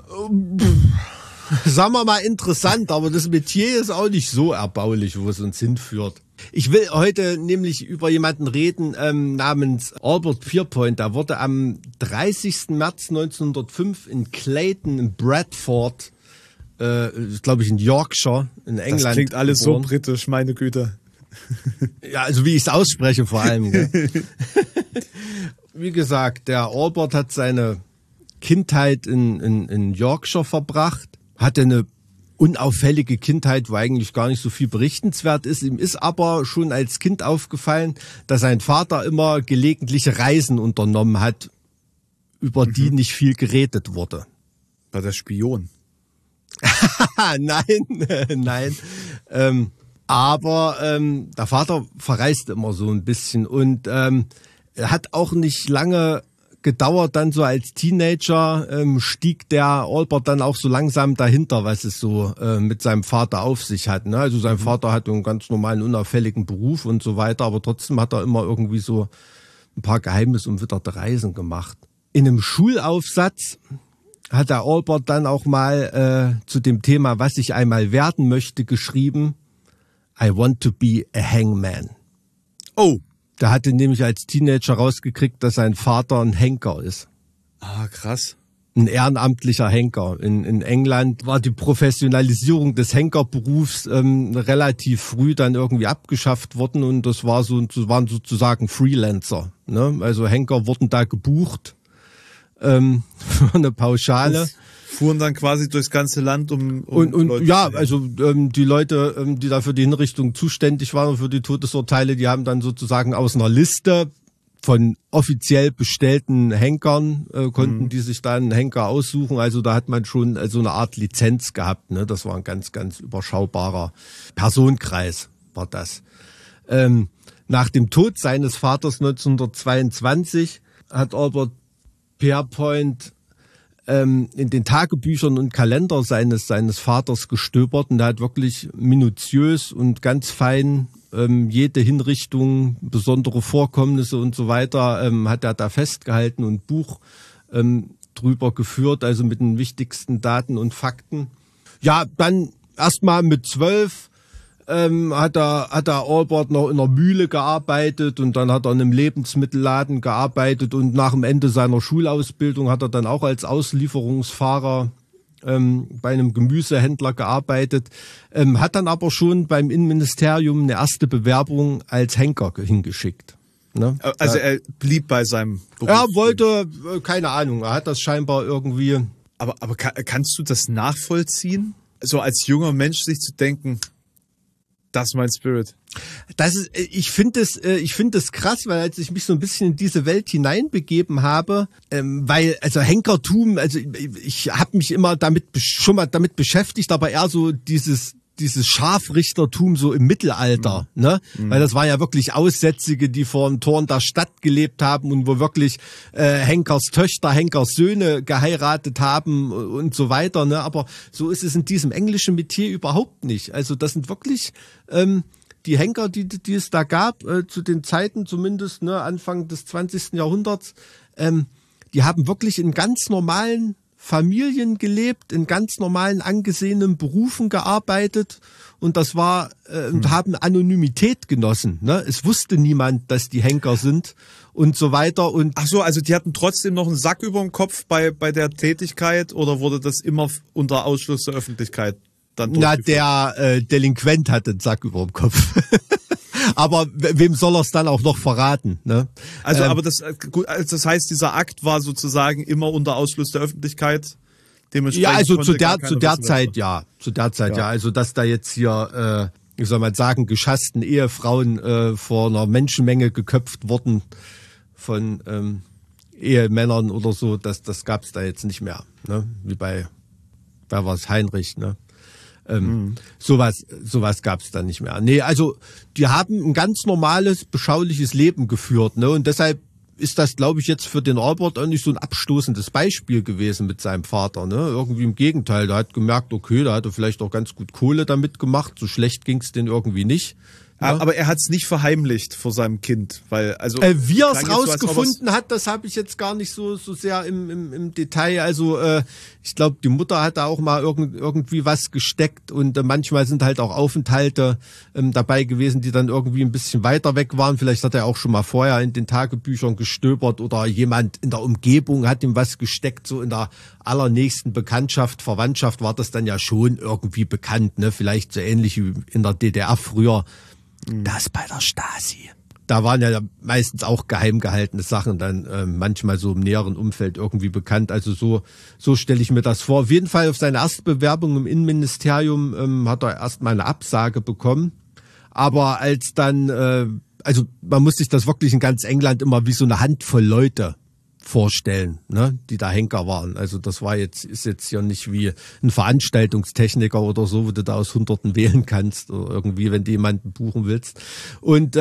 [SPEAKER 1] Sagen wir mal interessant, aber das Metier ist auch nicht so erbaulich, wo es uns hinführt. Ich will heute nämlich über jemanden reden ähm, namens Albert Pierpoint. Der wurde am dreißigsten März neunzehnhundertfünf in Clayton, in Bradford, äh, glaube ich in Yorkshire, in England.
[SPEAKER 3] Das klingt alles
[SPEAKER 1] geboren.
[SPEAKER 3] So britisch, meine Güte.
[SPEAKER 1] Ja, also wie ich es ausspreche vor allem. Gell? Wie gesagt, der Albert hat seine Kindheit in, in, in Yorkshire verbracht, hatte eine unauffällige Kindheit, wo eigentlich gar nicht so viel berichtenswert ist. Ihm ist aber schon als Kind aufgefallen, dass sein Vater immer gelegentliche Reisen unternommen hat, über mhm. die nicht viel geredet wurde.
[SPEAKER 3] War der Spion?
[SPEAKER 1] Nein, nein. Ähm, aber ähm, der Vater verreist immer so ein bisschen und ähm, er hat auch nicht lange gedauert, dann so als Teenager ähm, stieg der Albert dann auch so langsam dahinter, was es so äh, mit seinem Vater auf sich hat. Ne? Also sein Vater hatte einen ganz normalen, unauffälligen Beruf und so weiter, aber trotzdem hat er immer irgendwie so ein paar geheimnisumwitterte Reisen gemacht. In einem Schulaufsatz hat der Albert dann auch mal äh, zu dem Thema, was ich einmal werden möchte, geschrieben, I want to be a hangman.
[SPEAKER 3] Oh.
[SPEAKER 1] Der hatte nämlich als Teenager rausgekriegt, dass sein Vater ein Henker ist.
[SPEAKER 3] Ah, krass.
[SPEAKER 1] Ein ehrenamtlicher Henker. In, in England war die Professionalisierung des Henkerberufs ähm, relativ früh dann irgendwie abgeschafft worden und das war so, waren sozusagen Freelancer. Ne? Also Henker wurden da gebucht ähm, für eine Pauschale.
[SPEAKER 3] Das fuhren dann quasi durchs ganze Land, um, um
[SPEAKER 1] und, und
[SPEAKER 3] Leute
[SPEAKER 1] ja,
[SPEAKER 3] zu
[SPEAKER 1] also ähm, die Leute, ähm, die da für die Hinrichtung zuständig waren, für die Todesurteile, die haben dann sozusagen aus einer Liste von offiziell bestellten Henkern äh, konnten mhm. die sich dann einen Henker aussuchen. Also da hat man schon äh, so eine Art Lizenz gehabt. Ne? Das war ein ganz, ganz überschaubarer Personenkreis, war das. Ähm, nach dem Tod seines Vaters neunzehnhundertzweiundzwanzig hat Albert Pierpoint ähm, in den Tagebüchern und Kalender seines seines Vaters gestöbert und er hat wirklich minutiös und ganz fein ähm, jede Hinrichtung, besondere Vorkommnisse und so weiter ähm, hat er da festgehalten und Buch ähm, drüber geführt, also mit den wichtigsten Daten und Fakten. Ja, dann erstmal mit zwölf ähm, hat er hat er Albert noch in einer Mühle gearbeitet und dann hat er in einem Lebensmittelladen gearbeitet und nach dem Ende seiner Schulausbildung hat er dann auch als Auslieferungsfahrer ähm, bei einem Gemüsehändler gearbeitet, ähm, hat dann aber schon beim Innenministerium eine erste Bewerbung als Henker hingeschickt. Ne?
[SPEAKER 3] Also er blieb bei seinem Beruf.
[SPEAKER 1] Er wollte, keine Ahnung, er hat das scheinbar irgendwie...
[SPEAKER 3] Aber, aber kann, kannst du das nachvollziehen? So als junger Mensch sich zu denken, das ist mein Spirit.
[SPEAKER 1] Das ist, ich finde es, ich finde es krass, weil als ich mich so ein bisschen in diese Welt hineinbegeben habe, ähm, weil also Henkertum, also ich, ich habe mich immer damit schon mal damit beschäftigt, aber eher so dieses dieses Scharfrichtertum so im Mittelalter, mhm. ne? Mhm. Weil das waren ja wirklich Aussätzige, die vor den Toren der Stadt gelebt haben und wo wirklich äh, Henkers Töchter, Henkers Söhne geheiratet haben und so weiter, ne? Aber so ist es in diesem englischen Metier überhaupt nicht. Also das sind wirklich ähm, die Henker, die, die es da gab, äh, zu den Zeiten zumindest, ne, Anfang des zwanzigsten Jahrhunderts, ähm, die haben wirklich in ganz normalen Familien gelebt, in ganz normalen angesehenen Berufen gearbeitet und das war äh, und haben Anonymität genossen. Ne? Es wusste niemand, dass die Henker sind und so weiter. Und
[SPEAKER 3] ach so, also die hatten trotzdem noch einen Sack über dem Kopf bei bei der Tätigkeit oder wurde das immer unter Ausschluss der Öffentlichkeit dann durchgeführt?
[SPEAKER 1] Na, der äh, Delinquent hatte einen Sack über dem Kopf. Aber wem soll er es dann auch noch verraten? Ne?
[SPEAKER 3] Also,
[SPEAKER 1] ähm,
[SPEAKER 3] aber das, gut, also das heißt, dieser Akt war sozusagen immer unter Ausschluss der Öffentlichkeit.
[SPEAKER 1] Ja, also zu der zu der Zeit ja, zu der Zeit ja. ja. Also dass da jetzt hier, äh, wie soll man sagen, geschassten Ehefrauen äh, vor einer Menschenmenge geköpft wurden von ähm, Ehemännern oder so, das das gab's da jetzt nicht mehr, ne? Wie bei, wer war's, Heinrich, ne? Ähm, mhm. Sowas, sowas gab's da nicht mehr. Nee, also die haben ein ganz normales, beschauliches Leben geführt, ne? Und deshalb ist das, glaube ich, jetzt für den Albert auch nicht so ein abstoßendes Beispiel gewesen mit seinem Vater, ne? Irgendwie im Gegenteil, der hat gemerkt, okay, da hat er vielleicht auch ganz gut Kohle damit gemacht, so schlecht ging's denen irgendwie nicht. Ja.
[SPEAKER 3] Aber er hat es nicht verheimlicht vor seinem Kind, weil also
[SPEAKER 1] äh, wie er es rausgefunden so, hat, das habe ich jetzt gar nicht so so sehr im im, im Detail. Also äh, ich glaube, die Mutter hat da auch mal irgend, irgendwie was gesteckt und äh, manchmal sind halt auch Aufenthalte ähm, dabei gewesen, die dann irgendwie ein bisschen weiter weg waren. Vielleicht hat er auch schon mal vorher in den Tagebüchern gestöbert oder jemand in der Umgebung hat ihm was gesteckt, so in der allernächsten Bekanntschaft, Verwandtschaft war das dann ja schon irgendwie bekannt, ne? Vielleicht so ähnlich wie in der D D R früher. Das bei der Stasi. Da waren ja meistens auch geheim gehaltene Sachen dann äh, manchmal so im näheren Umfeld irgendwie bekannt. Also so so stelle ich mir das vor. Auf jeden Fall auf seine erste Bewerbung im Innenministerium ähm, hat er erst mal eine Absage bekommen. Aber als dann, äh, also man muss sich das wirklich in ganz England immer wie so eine Handvoll Leute vorstellen, ne, die da Henker waren. Also das war jetzt, ist jetzt hier nicht wie ein Veranstaltungstechniker oder so, wo du da aus Hunderten wählen kannst oder irgendwie, wenn du jemanden buchen willst. Und ähm,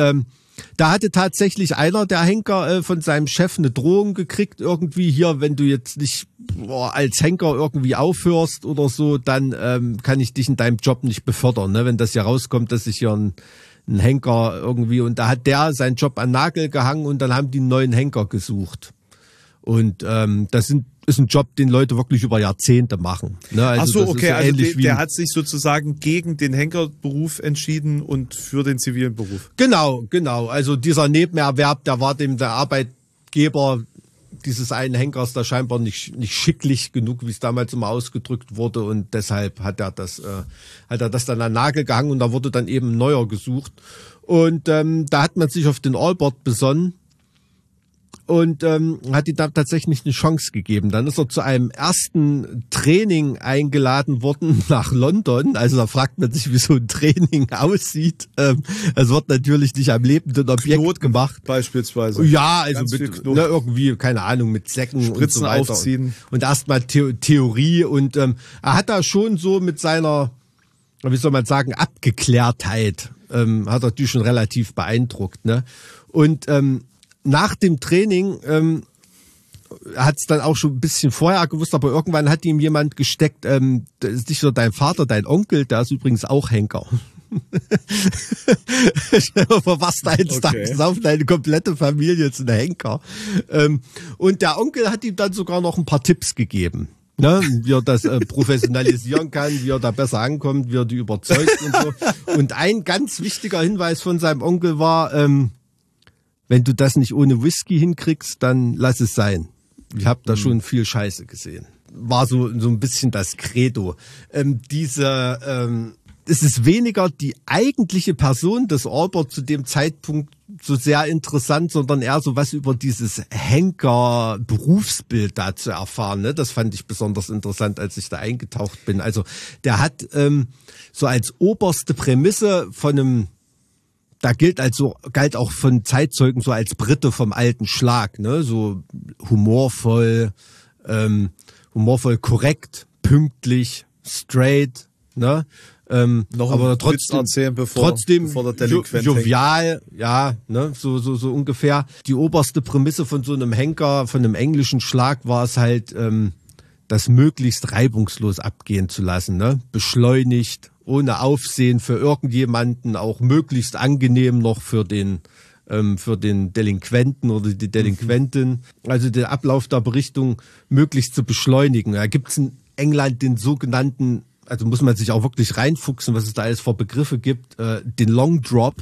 [SPEAKER 1] da hatte tatsächlich einer der Henker äh, von seinem Chef eine Drohung gekriegt, irgendwie hier, wenn du jetzt nicht boah, als Henker irgendwie aufhörst oder so, dann ähm, kann ich dich in deinem Job nicht befördern, ne? Wenn das hier rauskommt, dass ich hier ein, ein Henker irgendwie, und da hat der seinen Job an den Nagel gehangen und dann haben die einen neuen Henker gesucht. Und ähm, das sind, ist ein Job, den Leute wirklich über Jahrzehnte machen. Ne? Also
[SPEAKER 3] Ach so, okay,
[SPEAKER 1] so
[SPEAKER 3] also der,
[SPEAKER 1] wie
[SPEAKER 3] der hat sich sozusagen gegen den Henkerberuf entschieden und für den zivilen Beruf.
[SPEAKER 1] Genau, genau. Also dieser Nebenerwerb, der war dem der Arbeitgeber dieses einen Henkers da scheinbar nicht nicht schicklich genug, wie es damals immer ausgedrückt wurde, und deshalb hat er das äh, hat er das dann an den Nagel gehangen und da wurde dann eben ein neuer gesucht. Und ähm, da hat man sich auf den Albert besonnen. Und ähm, hat ihm da tatsächlich eine Chance gegeben. Dann ist er zu einem ersten Training eingeladen worden nach London. Also da fragt man sich, wie so ein Training aussieht. Ähm, es wird natürlich nicht am lebenden Objekt
[SPEAKER 3] Knoten
[SPEAKER 1] gemacht.
[SPEAKER 3] Beispielsweise.
[SPEAKER 1] Ja, also
[SPEAKER 3] Ganz viel
[SPEAKER 1] mit
[SPEAKER 3] Knoten.
[SPEAKER 1] ne, irgendwie, keine Ahnung, mit Säcken und
[SPEAKER 3] Spritzen
[SPEAKER 1] so weiter.
[SPEAKER 3] aufziehen.
[SPEAKER 1] Und erstmal The- Theorie. Und ähm, er hat da schon so mit seiner, wie soll man sagen, Abgeklärtheit, ähm, hat er die schon relativ beeindruckt. Ne? Und ähm, nach dem Training ähm, hat es dann auch schon ein bisschen vorher gewusst, aber irgendwann hat ihm jemand gesteckt, ähm, das ist nicht nur dein Vater, dein Onkel, der ist übrigens auch Henker. Stell dir vor, was da eines
[SPEAKER 3] Okay.
[SPEAKER 1] Tages auf, deine komplette Familie ist ein Henker. Ähm, und der Onkel hat ihm dann sogar noch ein paar Tipps gegeben. Ne, wie er das äh, professionalisieren kann, wie er da besser ankommt, wie er die überzeugt und so. Und ein ganz wichtiger Hinweis von seinem Onkel war, ähm, wenn du das nicht ohne Whisky hinkriegst, dann lass es sein. Ich habe da schon viel Scheiße gesehen. War so so ein bisschen das Credo. Ähm, diese, ähm, es ist weniger die eigentliche Person des Albert zu dem Zeitpunkt so sehr interessant, sondern eher so was über dieses Henker-Berufsbild da zu erfahren. Ne? Das fand ich besonders interessant, als ich da eingetaucht bin. Also der hat ähm, so als oberste Prämisse von einem, da gilt also, galt auch von Zeitzeugen so als Brite vom alten Schlag, ne, so humorvoll, ähm, humorvoll korrekt, pünktlich, straight, ne, ähm,
[SPEAKER 3] Noch
[SPEAKER 1] aber
[SPEAKER 3] einen
[SPEAKER 1] trotzdem,
[SPEAKER 3] Witz erzählen, bevor-
[SPEAKER 1] trotzdem
[SPEAKER 3] bevor der Delinquent
[SPEAKER 1] jo- jovial, ja, ne, so, so, so ungefähr. Die oberste Prämisse von so einem Henker, von einem englischen Schlag war es halt, ähm, das möglichst reibungslos abgehen zu lassen, ne, beschleunigt, ohne Aufsehen für irgendjemanden, auch möglichst angenehm noch für den ähm, für den Delinquenten oder die Delinquentin. Also den Ablauf der Berichtung möglichst zu beschleunigen. Da gibt es in England den sogenannten, also muss man sich auch wirklich reinfuchsen, was es da alles für Begriffe gibt, äh, den Long Drop.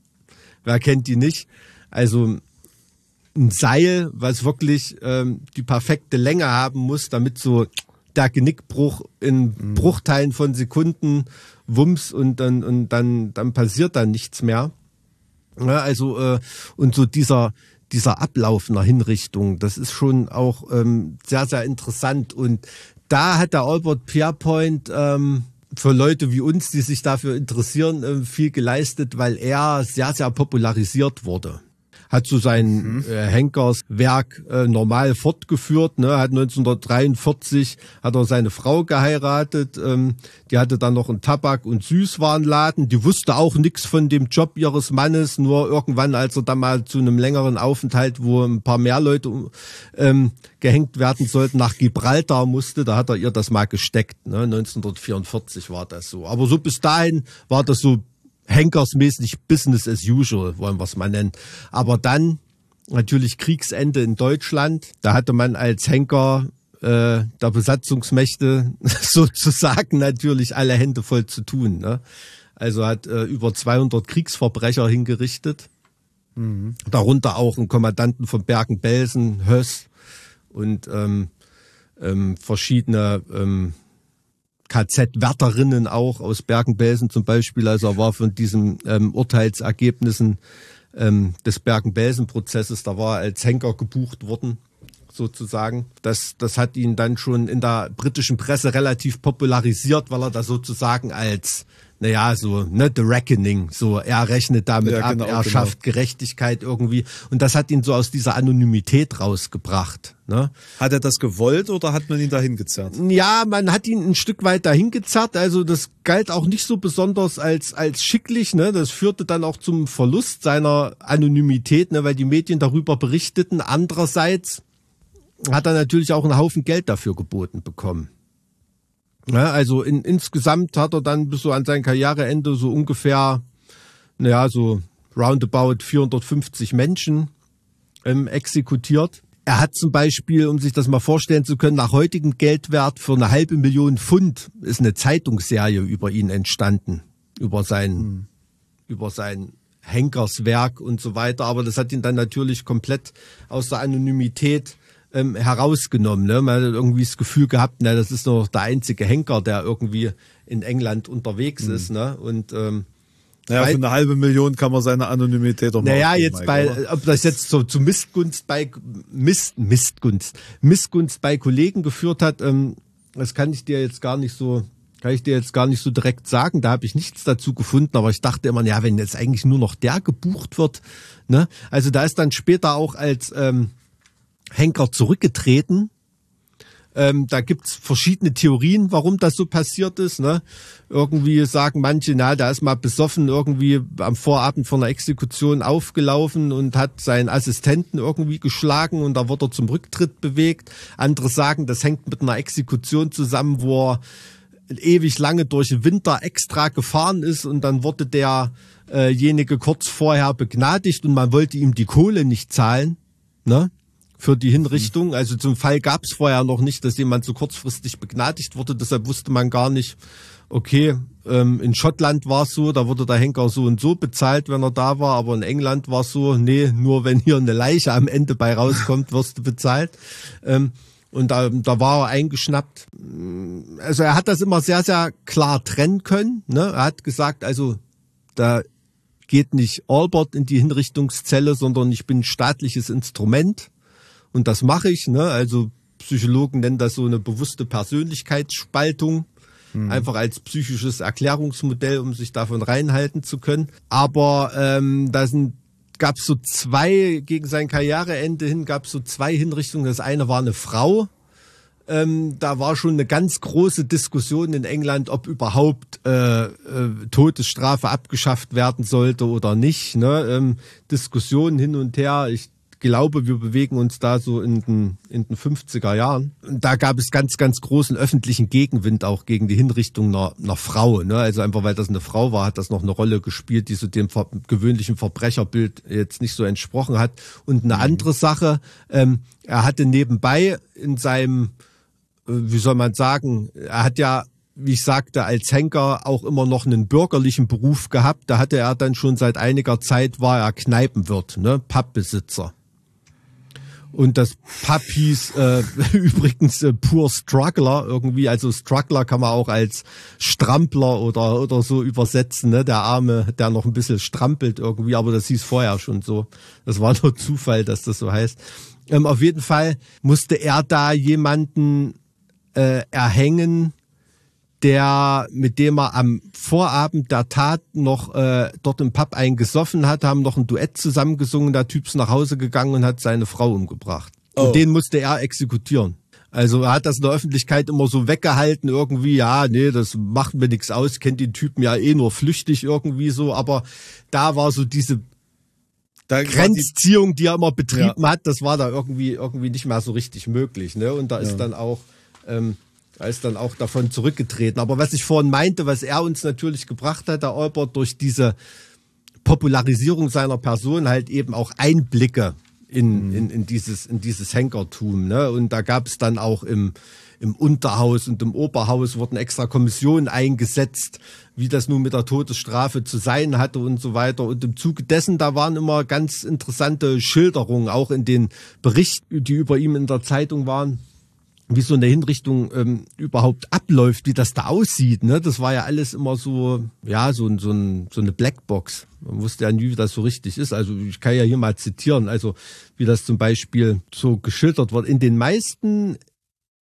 [SPEAKER 1] Wer kennt die nicht? Also ein Seil, was wirklich ähm, die perfekte Länge haben muss, damit so der Genickbruch in Bruchteilen von Sekunden wumms und dann und dann dann passiert dann nichts mehr. Ja, also äh, und so dieser dieser Ablauf einer Hinrichtung, das ist schon auch ähm, sehr sehr interessant, und da hat der Albert Pierpoint ähm, für Leute wie uns, die sich dafür interessieren, äh, viel geleistet, weil er sehr sehr popularisiert wurde. Hat so sein mhm. äh, Henkerswerk äh, normal fortgeführt, ne, hat neunzehnhundertdreiundvierzig hat er seine Frau geheiratet, ähm, die hatte dann noch einen Tabak- und Süßwarenladen, die wusste auch nichts von dem Job ihres Mannes, nur irgendwann, als er dann mal zu einem längeren Aufenthalt, wo ein paar mehr Leute ähm, gehängt werden sollten, nach Gibraltar musste, da hat er ihr das mal gesteckt, ne, neunzehnhundertvierundvierzig war das so. Aber so bis dahin war das so henkersmäßig Business as usual, wollen wir es mal nennen. Aber dann natürlich Kriegsende in Deutschland. Da hatte man als Henker äh, der Besatzungsmächte sozusagen natürlich alle Hände voll zu tun. Ne? Also hat äh, über zweihundert Kriegsverbrecher hingerichtet. Mhm. Darunter auch einen Kommandanten von Bergen-Belsen, Höss, und ähm, ähm, verschiedene ähm, K Z-Wärterinnen auch aus Bergen-Belsen zum Beispiel. Also er war von diesen ähm, Urteilsergebnissen ähm, des Bergen-Belsen-Prozesses, da war er als Henker gebucht worden, sozusagen. Das, das hat ihn dann schon in der britischen Presse relativ popularisiert, weil er da sozusagen als naja, so, ne, The Reckoning, so, er rechnet damit
[SPEAKER 3] Ja,
[SPEAKER 1] ab,
[SPEAKER 3] genau,
[SPEAKER 1] er
[SPEAKER 3] genau.
[SPEAKER 1] schafft Gerechtigkeit irgendwie. Und das hat ihn so aus dieser Anonymität rausgebracht, ne?
[SPEAKER 3] Hat er das gewollt oder hat man ihn dahin gezerrt?
[SPEAKER 1] Ja, man hat ihn ein Stück weit dahin gezerrt, also das galt auch nicht so besonders als, als schicklich, ne? Das führte dann auch zum Verlust seiner Anonymität, ne, weil die Medien darüber berichteten. Andererseits hat er natürlich auch einen Haufen Geld dafür geboten bekommen. Ja, also in, insgesamt hat er dann bis so an sein Karriereende so ungefähr, naja, so roundabout vierhundertfünfzig Menschen ähm, exekutiert. Er hat zum Beispiel, um sich das mal vorstellen zu können, nach heutigem Geldwert für eine halbe Million Pfund ist eine Zeitungsserie über ihn entstanden, über sein, hm. über sein Henkerswerk und so weiter. Aber das hat ihn dann natürlich komplett aus der Anonymität Ähm, herausgenommen. Ne? Man hat irgendwie das Gefühl gehabt, ne, das ist nur noch der einzige Henker, der irgendwie in England unterwegs mhm. ist. Ne? Und ähm,
[SPEAKER 3] ja, für eine halbe Million kann man seine Anonymität doch mal
[SPEAKER 1] Naja,
[SPEAKER 3] aufgeben,
[SPEAKER 1] jetzt bei,
[SPEAKER 3] oder?
[SPEAKER 1] ob das jetzt so zu Missgunst bei Mist, Missgunst, Missgunst bei Kollegen geführt hat, ähm, das kann ich dir jetzt gar nicht so, kann ich dir jetzt gar nicht so direkt sagen. Da habe ich nichts dazu gefunden, aber ich dachte immer, ja, wenn jetzt eigentlich nur noch der gebucht wird, ne? Also da ist dann später auch als ähm, Henker zurückgetreten. Ähm, da gibt's verschiedene Theorien, warum das so passiert ist. Ne? Irgendwie sagen manche, na, der ist mal besoffen irgendwie am Vorabend von einer Exekution aufgelaufen und hat seinen Assistenten irgendwie geschlagen und da wurde er zum Rücktritt bewegt. Andere sagen, das hängt mit einer Exekution zusammen, wo er ewig lange durch den Winter extra gefahren ist und dann wurde derjenige kurz vorher begnadigt und man wollte ihm die Kohle nicht zahlen, ne? Für die Hinrichtung. Also zum Fall gab es vorher noch nicht, dass jemand so kurzfristig begnadigt wurde. Deshalb wusste man gar nicht, okay, ähm, in Schottland war es so, da wurde der Henker so und so bezahlt, wenn er da war. Aber in England war es so, nee, nur wenn hier eine Leiche am Ende bei rauskommt, wirst du bezahlt. Ähm, und da, da war er eingeschnappt. Also er hat das immer sehr, sehr klar trennen können. Ne? Er hat gesagt, also da geht nicht Albert in die Hinrichtungszelle, sondern ich bin ein staatliches Instrument. Und das mache ich, ne? Also Psychologen nennen das so eine bewusste Persönlichkeitsspaltung, mhm. einfach als psychisches Erklärungsmodell, um sich davon reinhalten zu können. Aber ähm, da sind, gab es so zwei, gegen sein Karriereende hin, gab es so zwei Hinrichtungen. Das eine war eine Frau. Ähm, da war schon eine ganz große Diskussion in England, ob überhaupt äh, äh, Todesstrafe abgeschafft werden sollte oder nicht. Ne? Ähm, Diskussionen hin und her. Ich glaube, wir bewegen uns da so in den, in den fünfziger Jahren. Da gab es ganz, ganz großen öffentlichen Gegenwind auch gegen die Hinrichtung einer, einer Frau. Ne? Also einfach, weil das eine Frau war, hat das noch eine Rolle gespielt, die so dem ver- gewöhnlichen Verbrecherbild jetzt nicht so entsprochen hat. Und eine mhm. andere Sache, ähm, er hatte nebenbei in seinem, äh, wie soll man sagen, er hat ja, wie ich sagte, als Henker auch immer noch einen bürgerlichen Beruf gehabt. Da hatte er dann schon seit einiger Zeit, war er Kneipenwirt, ne? Pubbesitzer. Und das Pub hieß äh, übrigens äh, Pur Struggler irgendwie. Also Struggler kann man auch als Strampler oder oder so übersetzen, ne? Der Arme, der noch ein bisschen strampelt irgendwie, aber das hieß vorher schon so. Das war nur Zufall, dass das so heißt. Ähm, auf jeden Fall musste er da jemanden äh, erhängen, der, mit dem er am Vorabend der Tat noch äh, dort im Pub eingesoffen hat, haben noch ein Duett zusammengesungen, der Typ ist nach Hause gegangen und hat seine Frau umgebracht. Oh. Und den musste er exekutieren. Also er hat das in der Öffentlichkeit immer so weggehalten, irgendwie, ja, nee, das macht mir nichts aus, kennt den Typen ja eh nur flüchtig irgendwie so, aber da war so diese da Grenzziehung, die er immer betrieben ja. hat, das war da irgendwie irgendwie nicht mehr so richtig möglich, ne? Und da ist ja. dann auch ähm, Er ist dann auch davon zurückgetreten. Aber was ich vorhin meinte, was er uns natürlich gebracht hat, der Albert, durch diese Popularisierung seiner Person halt eben auch Einblicke in, in, in dieses, in dieses Henkertum, ne? Und da gab es dann auch im, im Unterhaus und im Oberhaus wurden extra Kommissionen eingesetzt, wie das nun mit der Todesstrafe zu sein hatte und so weiter. Und im Zuge dessen, da waren immer ganz interessante Schilderungen, auch in den Berichten, die über ihn in der Zeitung waren, wie so eine Hinrichtung ähm, überhaupt abläuft, wie das da aussieht, ne? Das war ja alles immer so, ja, so, so, ein, so eine Blackbox. Man wusste ja nie, wie das so richtig ist. Also ich kann ja hier mal zitieren, also wie das zum Beispiel so geschildert wird. In den meisten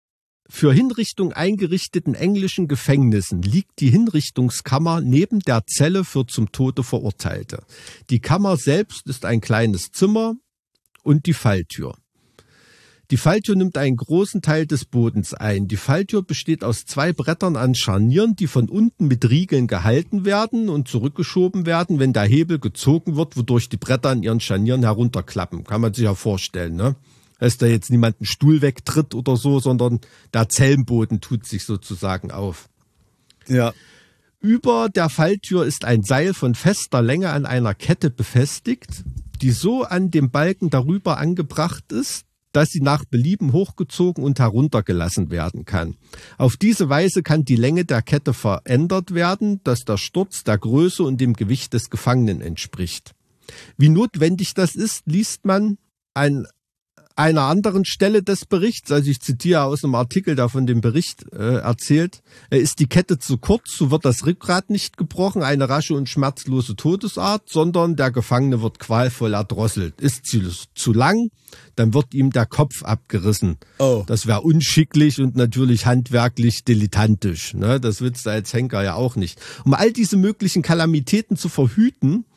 [SPEAKER 1] für Hinrichtung eingerichteten englischen Gefängnissen liegt die Hinrichtungskammer neben der Zelle für zum Tode Verurteilte. Die Kammer selbst ist ein kleines Zimmer und die Falltür. Die Falltür nimmt einen großen Teil des Bodens ein. Die Falltür besteht aus zwei Brettern an Scharnieren, die von unten mit Riegeln gehalten werden und zurückgeschoben werden, wenn der Hebel gezogen wird, wodurch die Bretter an ihren Scharnieren herunterklappen. Kann man sich ja vorstellen, ne? Dass da jetzt niemand einen Stuhl wegtritt oder so, sondern der Zellenboden tut sich sozusagen auf.
[SPEAKER 3] Ja.
[SPEAKER 1] Über der Falltür ist ein Seil von fester Länge an einer Kette befestigt, die so an dem Balken darüber angebracht ist, dass sie nach Belieben hochgezogen und heruntergelassen werden kann. Auf diese Weise kann die Länge der Kette verändert werden, dass der Sturz der Größe und dem Gewicht des Gefangenen entspricht. Wie notwendig das ist, liest man an einer anderen Stelle des Berichts, also ich zitiere aus einem Artikel, der von dem Bericht äh, erzählt, äh, ist die Kette zu kurz, so wird das Rückgrat nicht gebrochen, eine rasche und schmerzlose Todesart, sondern der Gefangene wird qualvoll erdrosselt. Ist sie zu lang, dann wird ihm der Kopf abgerissen.
[SPEAKER 3] Oh.
[SPEAKER 1] Das wäre unschicklich und natürlich handwerklich dilettantisch. Ne? Das willst du als Henker ja auch nicht. Um all diese möglichen Kalamitäten zu verhüten,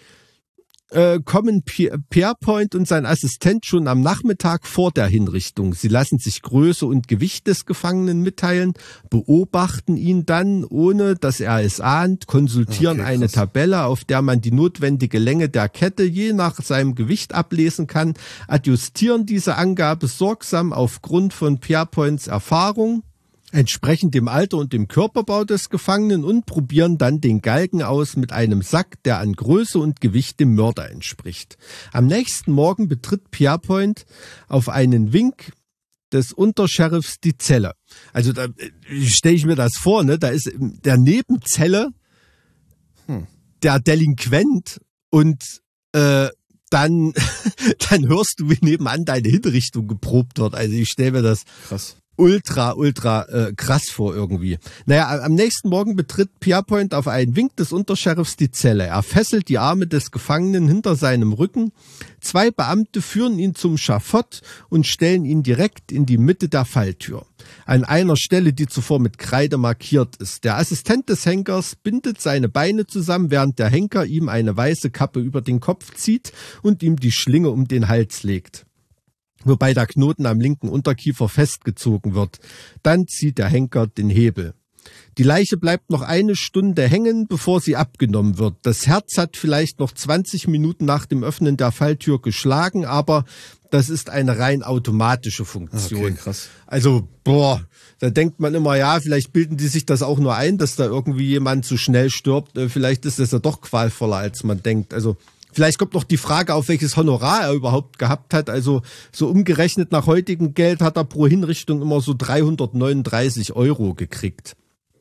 [SPEAKER 1] kommen Pierpoint und sein Assistent schon am Nachmittag vor der Hinrichtung. Sie lassen sich Größe und Gewicht des Gefangenen mitteilen, beobachten ihn dann, ohne dass er es ahnt, konsultieren okay, eine Tabelle, auf der man die notwendige Länge der Kette je nach seinem Gewicht ablesen kann, adjustieren diese Angabe sorgsam aufgrund von Pierpoints Erfahrung, entsprechend dem Alter und dem Körperbau des Gefangenen und probieren dann den Galgen aus mit einem Sack, der an Größe und Gewicht dem Mörder entspricht. Am nächsten Morgen betritt Pierpoint auf einen Wink des Untersheriffs die Zelle. Also da stelle ich mir das vor, ne? Da ist in der Nebenzelle hm. der Delinquent und äh, dann, dann hörst du, wie nebenan deine Hinrichtung geprobt wird. Also ich stelle mir das
[SPEAKER 3] krass. ultra,
[SPEAKER 1] ultra äh, krass vor irgendwie. Naja, am nächsten Morgen betritt Pierpoint auf einen Wink des Untersheriffs die Zelle. Er fesselt die Arme des Gefangenen hinter seinem Rücken. Zwei Beamte führen ihn zum Schafott und stellen ihn direkt in die Mitte der Falltür. An einer Stelle, die zuvor mit Kreide markiert ist. Der Assistent des Henkers bindet seine Beine zusammen, während der Henker ihm eine weiße Kappe über den Kopf zieht und ihm die Schlinge um den Hals legt, wobei der Knoten am linken Unterkiefer festgezogen wird. Dann zieht der Henker den Hebel. Die Leiche bleibt noch eine Stunde hängen, bevor sie abgenommen wird. Das Herz hat vielleicht noch zwanzig Minuten nach dem Öffnen der Falltür geschlagen, aber das ist eine rein automatische Funktion.
[SPEAKER 3] Okay, krass.
[SPEAKER 1] Also, boah, da denkt man immer, ja, vielleicht bilden die sich das auch nur ein, dass da irgendwie jemand zu schnell stirbt. Vielleicht ist das ja doch qualvoller, als man denkt. Also, vielleicht kommt noch die Frage auf, welches Honorar er überhaupt gehabt hat. Also so umgerechnet nach heutigem Geld hat er pro Hinrichtung immer so dreihundertneununddreißig Euro gekriegt.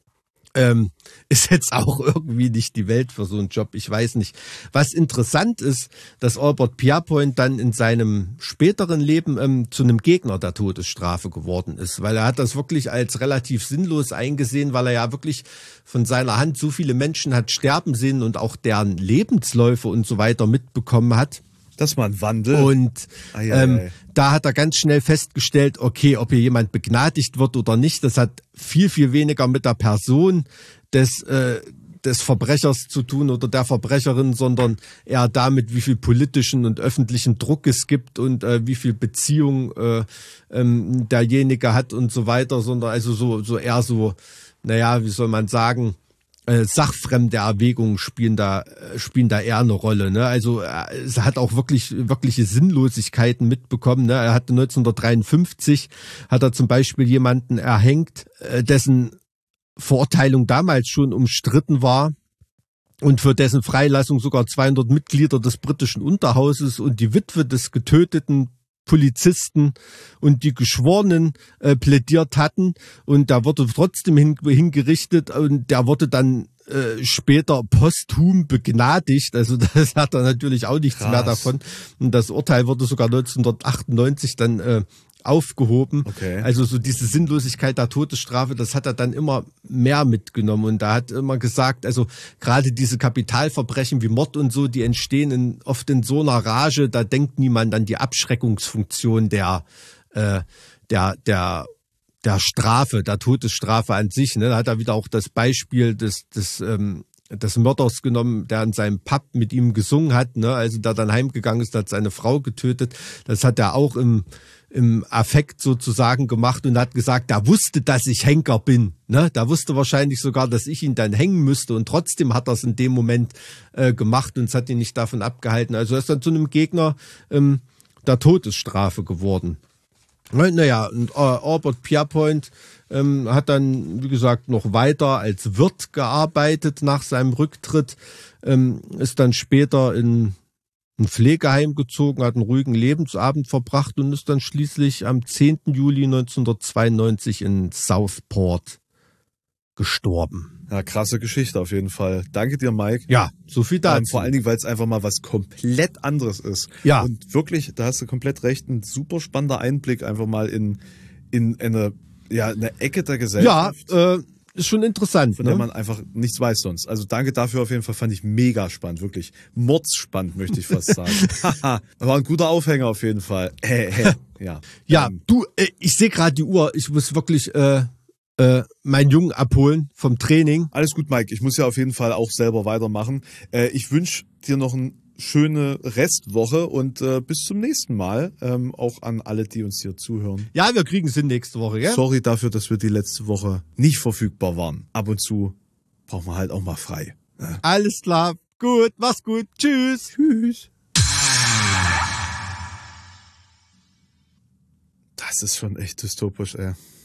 [SPEAKER 1] Ähm, ist jetzt auch irgendwie nicht die Welt für so einen Job, ich weiß nicht. Was interessant ist, dass Albert Pierpoint dann in seinem späteren Leben ähm, zu einem Gegner der Todesstrafe geworden ist, weil er hat das wirklich als relativ sinnlos eingesehen, weil er ja wirklich von seiner Hand so viele Menschen hat sterben sehen und auch deren Lebensläufe und so weiter mitbekommen hat.
[SPEAKER 3] Das war ein Wandel.
[SPEAKER 1] Und ähm, da hat er ganz schnell festgestellt, okay, ob hier jemand begnadigt wird oder nicht, das hat viel, viel weniger mit der Person des, äh, des Verbrechers zu tun oder der Verbrecherin, sondern eher damit, wie viel politischen und öffentlichen Druck es gibt und äh, wie viel Beziehung äh, ähm, derjenige hat und so weiter, sondern also so, so eher so, naja, wie soll man sagen, Äh, sachfremde Erwägungen spielen da, äh, spielen da eher eine Rolle. Ne? Also äh, es hat auch wirklich wirkliche Sinnlosigkeiten mitbekommen. Ne? Er hatte neunzehnhundertdreiundfünfzig, hat er zum Beispiel jemanden erhängt, äh, dessen Verurteilung damals schon umstritten war und für dessen Freilassung sogar zweihundert Mitglieder des britischen Unterhauses und die Witwe des getöteten Polizisten und die Geschworenen äh, plädiert hatten, und da wurde trotzdem hin, hingerichtet und der wurde dann äh, später posthum begnadigt, also das hat er natürlich auch nichts Krass. mehr davon, und das Urteil wurde sogar neunzehnhundertachtundneunzig dann äh, aufgehoben.
[SPEAKER 3] Okay.
[SPEAKER 1] Also so diese Sinnlosigkeit der Todesstrafe, das hat er dann immer mehr mitgenommen, und er hat immer gesagt, also gerade diese Kapitalverbrechen wie Mord und so, die entstehen in, oft in so einer Rage, da denkt niemand an die Abschreckungsfunktion der, äh, der, der der Strafe, der Todesstrafe an sich. Ne? Da hat er wieder auch das Beispiel des, des, ähm, des Mörders genommen, der in seinem Pub mit ihm gesungen hat, ne? Also der dann heimgegangen ist, hat seine Frau getötet. Das hat er auch im, im Affekt sozusagen gemacht und hat gesagt, er wusste, dass ich Henker bin. Ne? Der wusste wahrscheinlich sogar, dass ich ihn dann hängen müsste und trotzdem hat er es in dem Moment äh, gemacht und es hat ihn nicht davon abgehalten. Also er ist dann zu einem Gegner ähm, der Todesstrafe geworden. Naja, und äh, Albert Pierpoint ähm, hat dann, wie gesagt, noch weiter als Wirt gearbeitet nach seinem Rücktritt, ähm, ist dann später in ein Pflegeheim gezogen, hat einen ruhigen Lebensabend verbracht und ist dann schließlich am zehnten Juli neunzehnhundertzweiundneunzig in Southport gestorben.
[SPEAKER 3] Ja, krasse Geschichte auf jeden Fall. Danke dir, Mike.
[SPEAKER 1] Ja, so viel dazu.
[SPEAKER 3] Ähm, vor allen Dingen, weil es einfach mal was komplett anderes ist.
[SPEAKER 1] Ja.
[SPEAKER 3] Und wirklich, da hast du komplett recht, ein super spannender Einblick einfach mal in, in eine, ja, eine Ecke der
[SPEAKER 1] Ja,
[SPEAKER 3] Gesellschaft.
[SPEAKER 1] äh, ist schon interessant.
[SPEAKER 3] Von der
[SPEAKER 1] Ne?
[SPEAKER 3] man einfach nichts weiß sonst. Also danke dafür auf jeden Fall, fand ich mega spannend, wirklich. Mordsspannend, möchte ich fast sagen. Haha, war ein guter Aufhänger auf jeden Fall. Äh, äh, ja,
[SPEAKER 1] Ja,
[SPEAKER 3] ähm,
[SPEAKER 1] du, äh, ich sehe gerade die Uhr. Ich muss wirklich äh, äh, meinen Jungen abholen vom Training.
[SPEAKER 3] Alles gut, Mike. Ich muss ja auf jeden Fall auch selber weitermachen. Äh, ich wünsche dir noch eine schöne Restwoche und äh, bis zum nächsten Mal. Ähm, auch an alle, die uns hier zuhören.
[SPEAKER 1] Ja, wir kriegen es hin nächste Woche, gell?
[SPEAKER 3] Sorry dafür, dass wir die letzte Woche nicht verfügbar waren. Ab und zu braucht man halt auch mal frei.
[SPEAKER 1] Alles klar. Gut, mach's gut. Tschüss.
[SPEAKER 3] Tschüss. Das ist schon echt dystopisch, ey.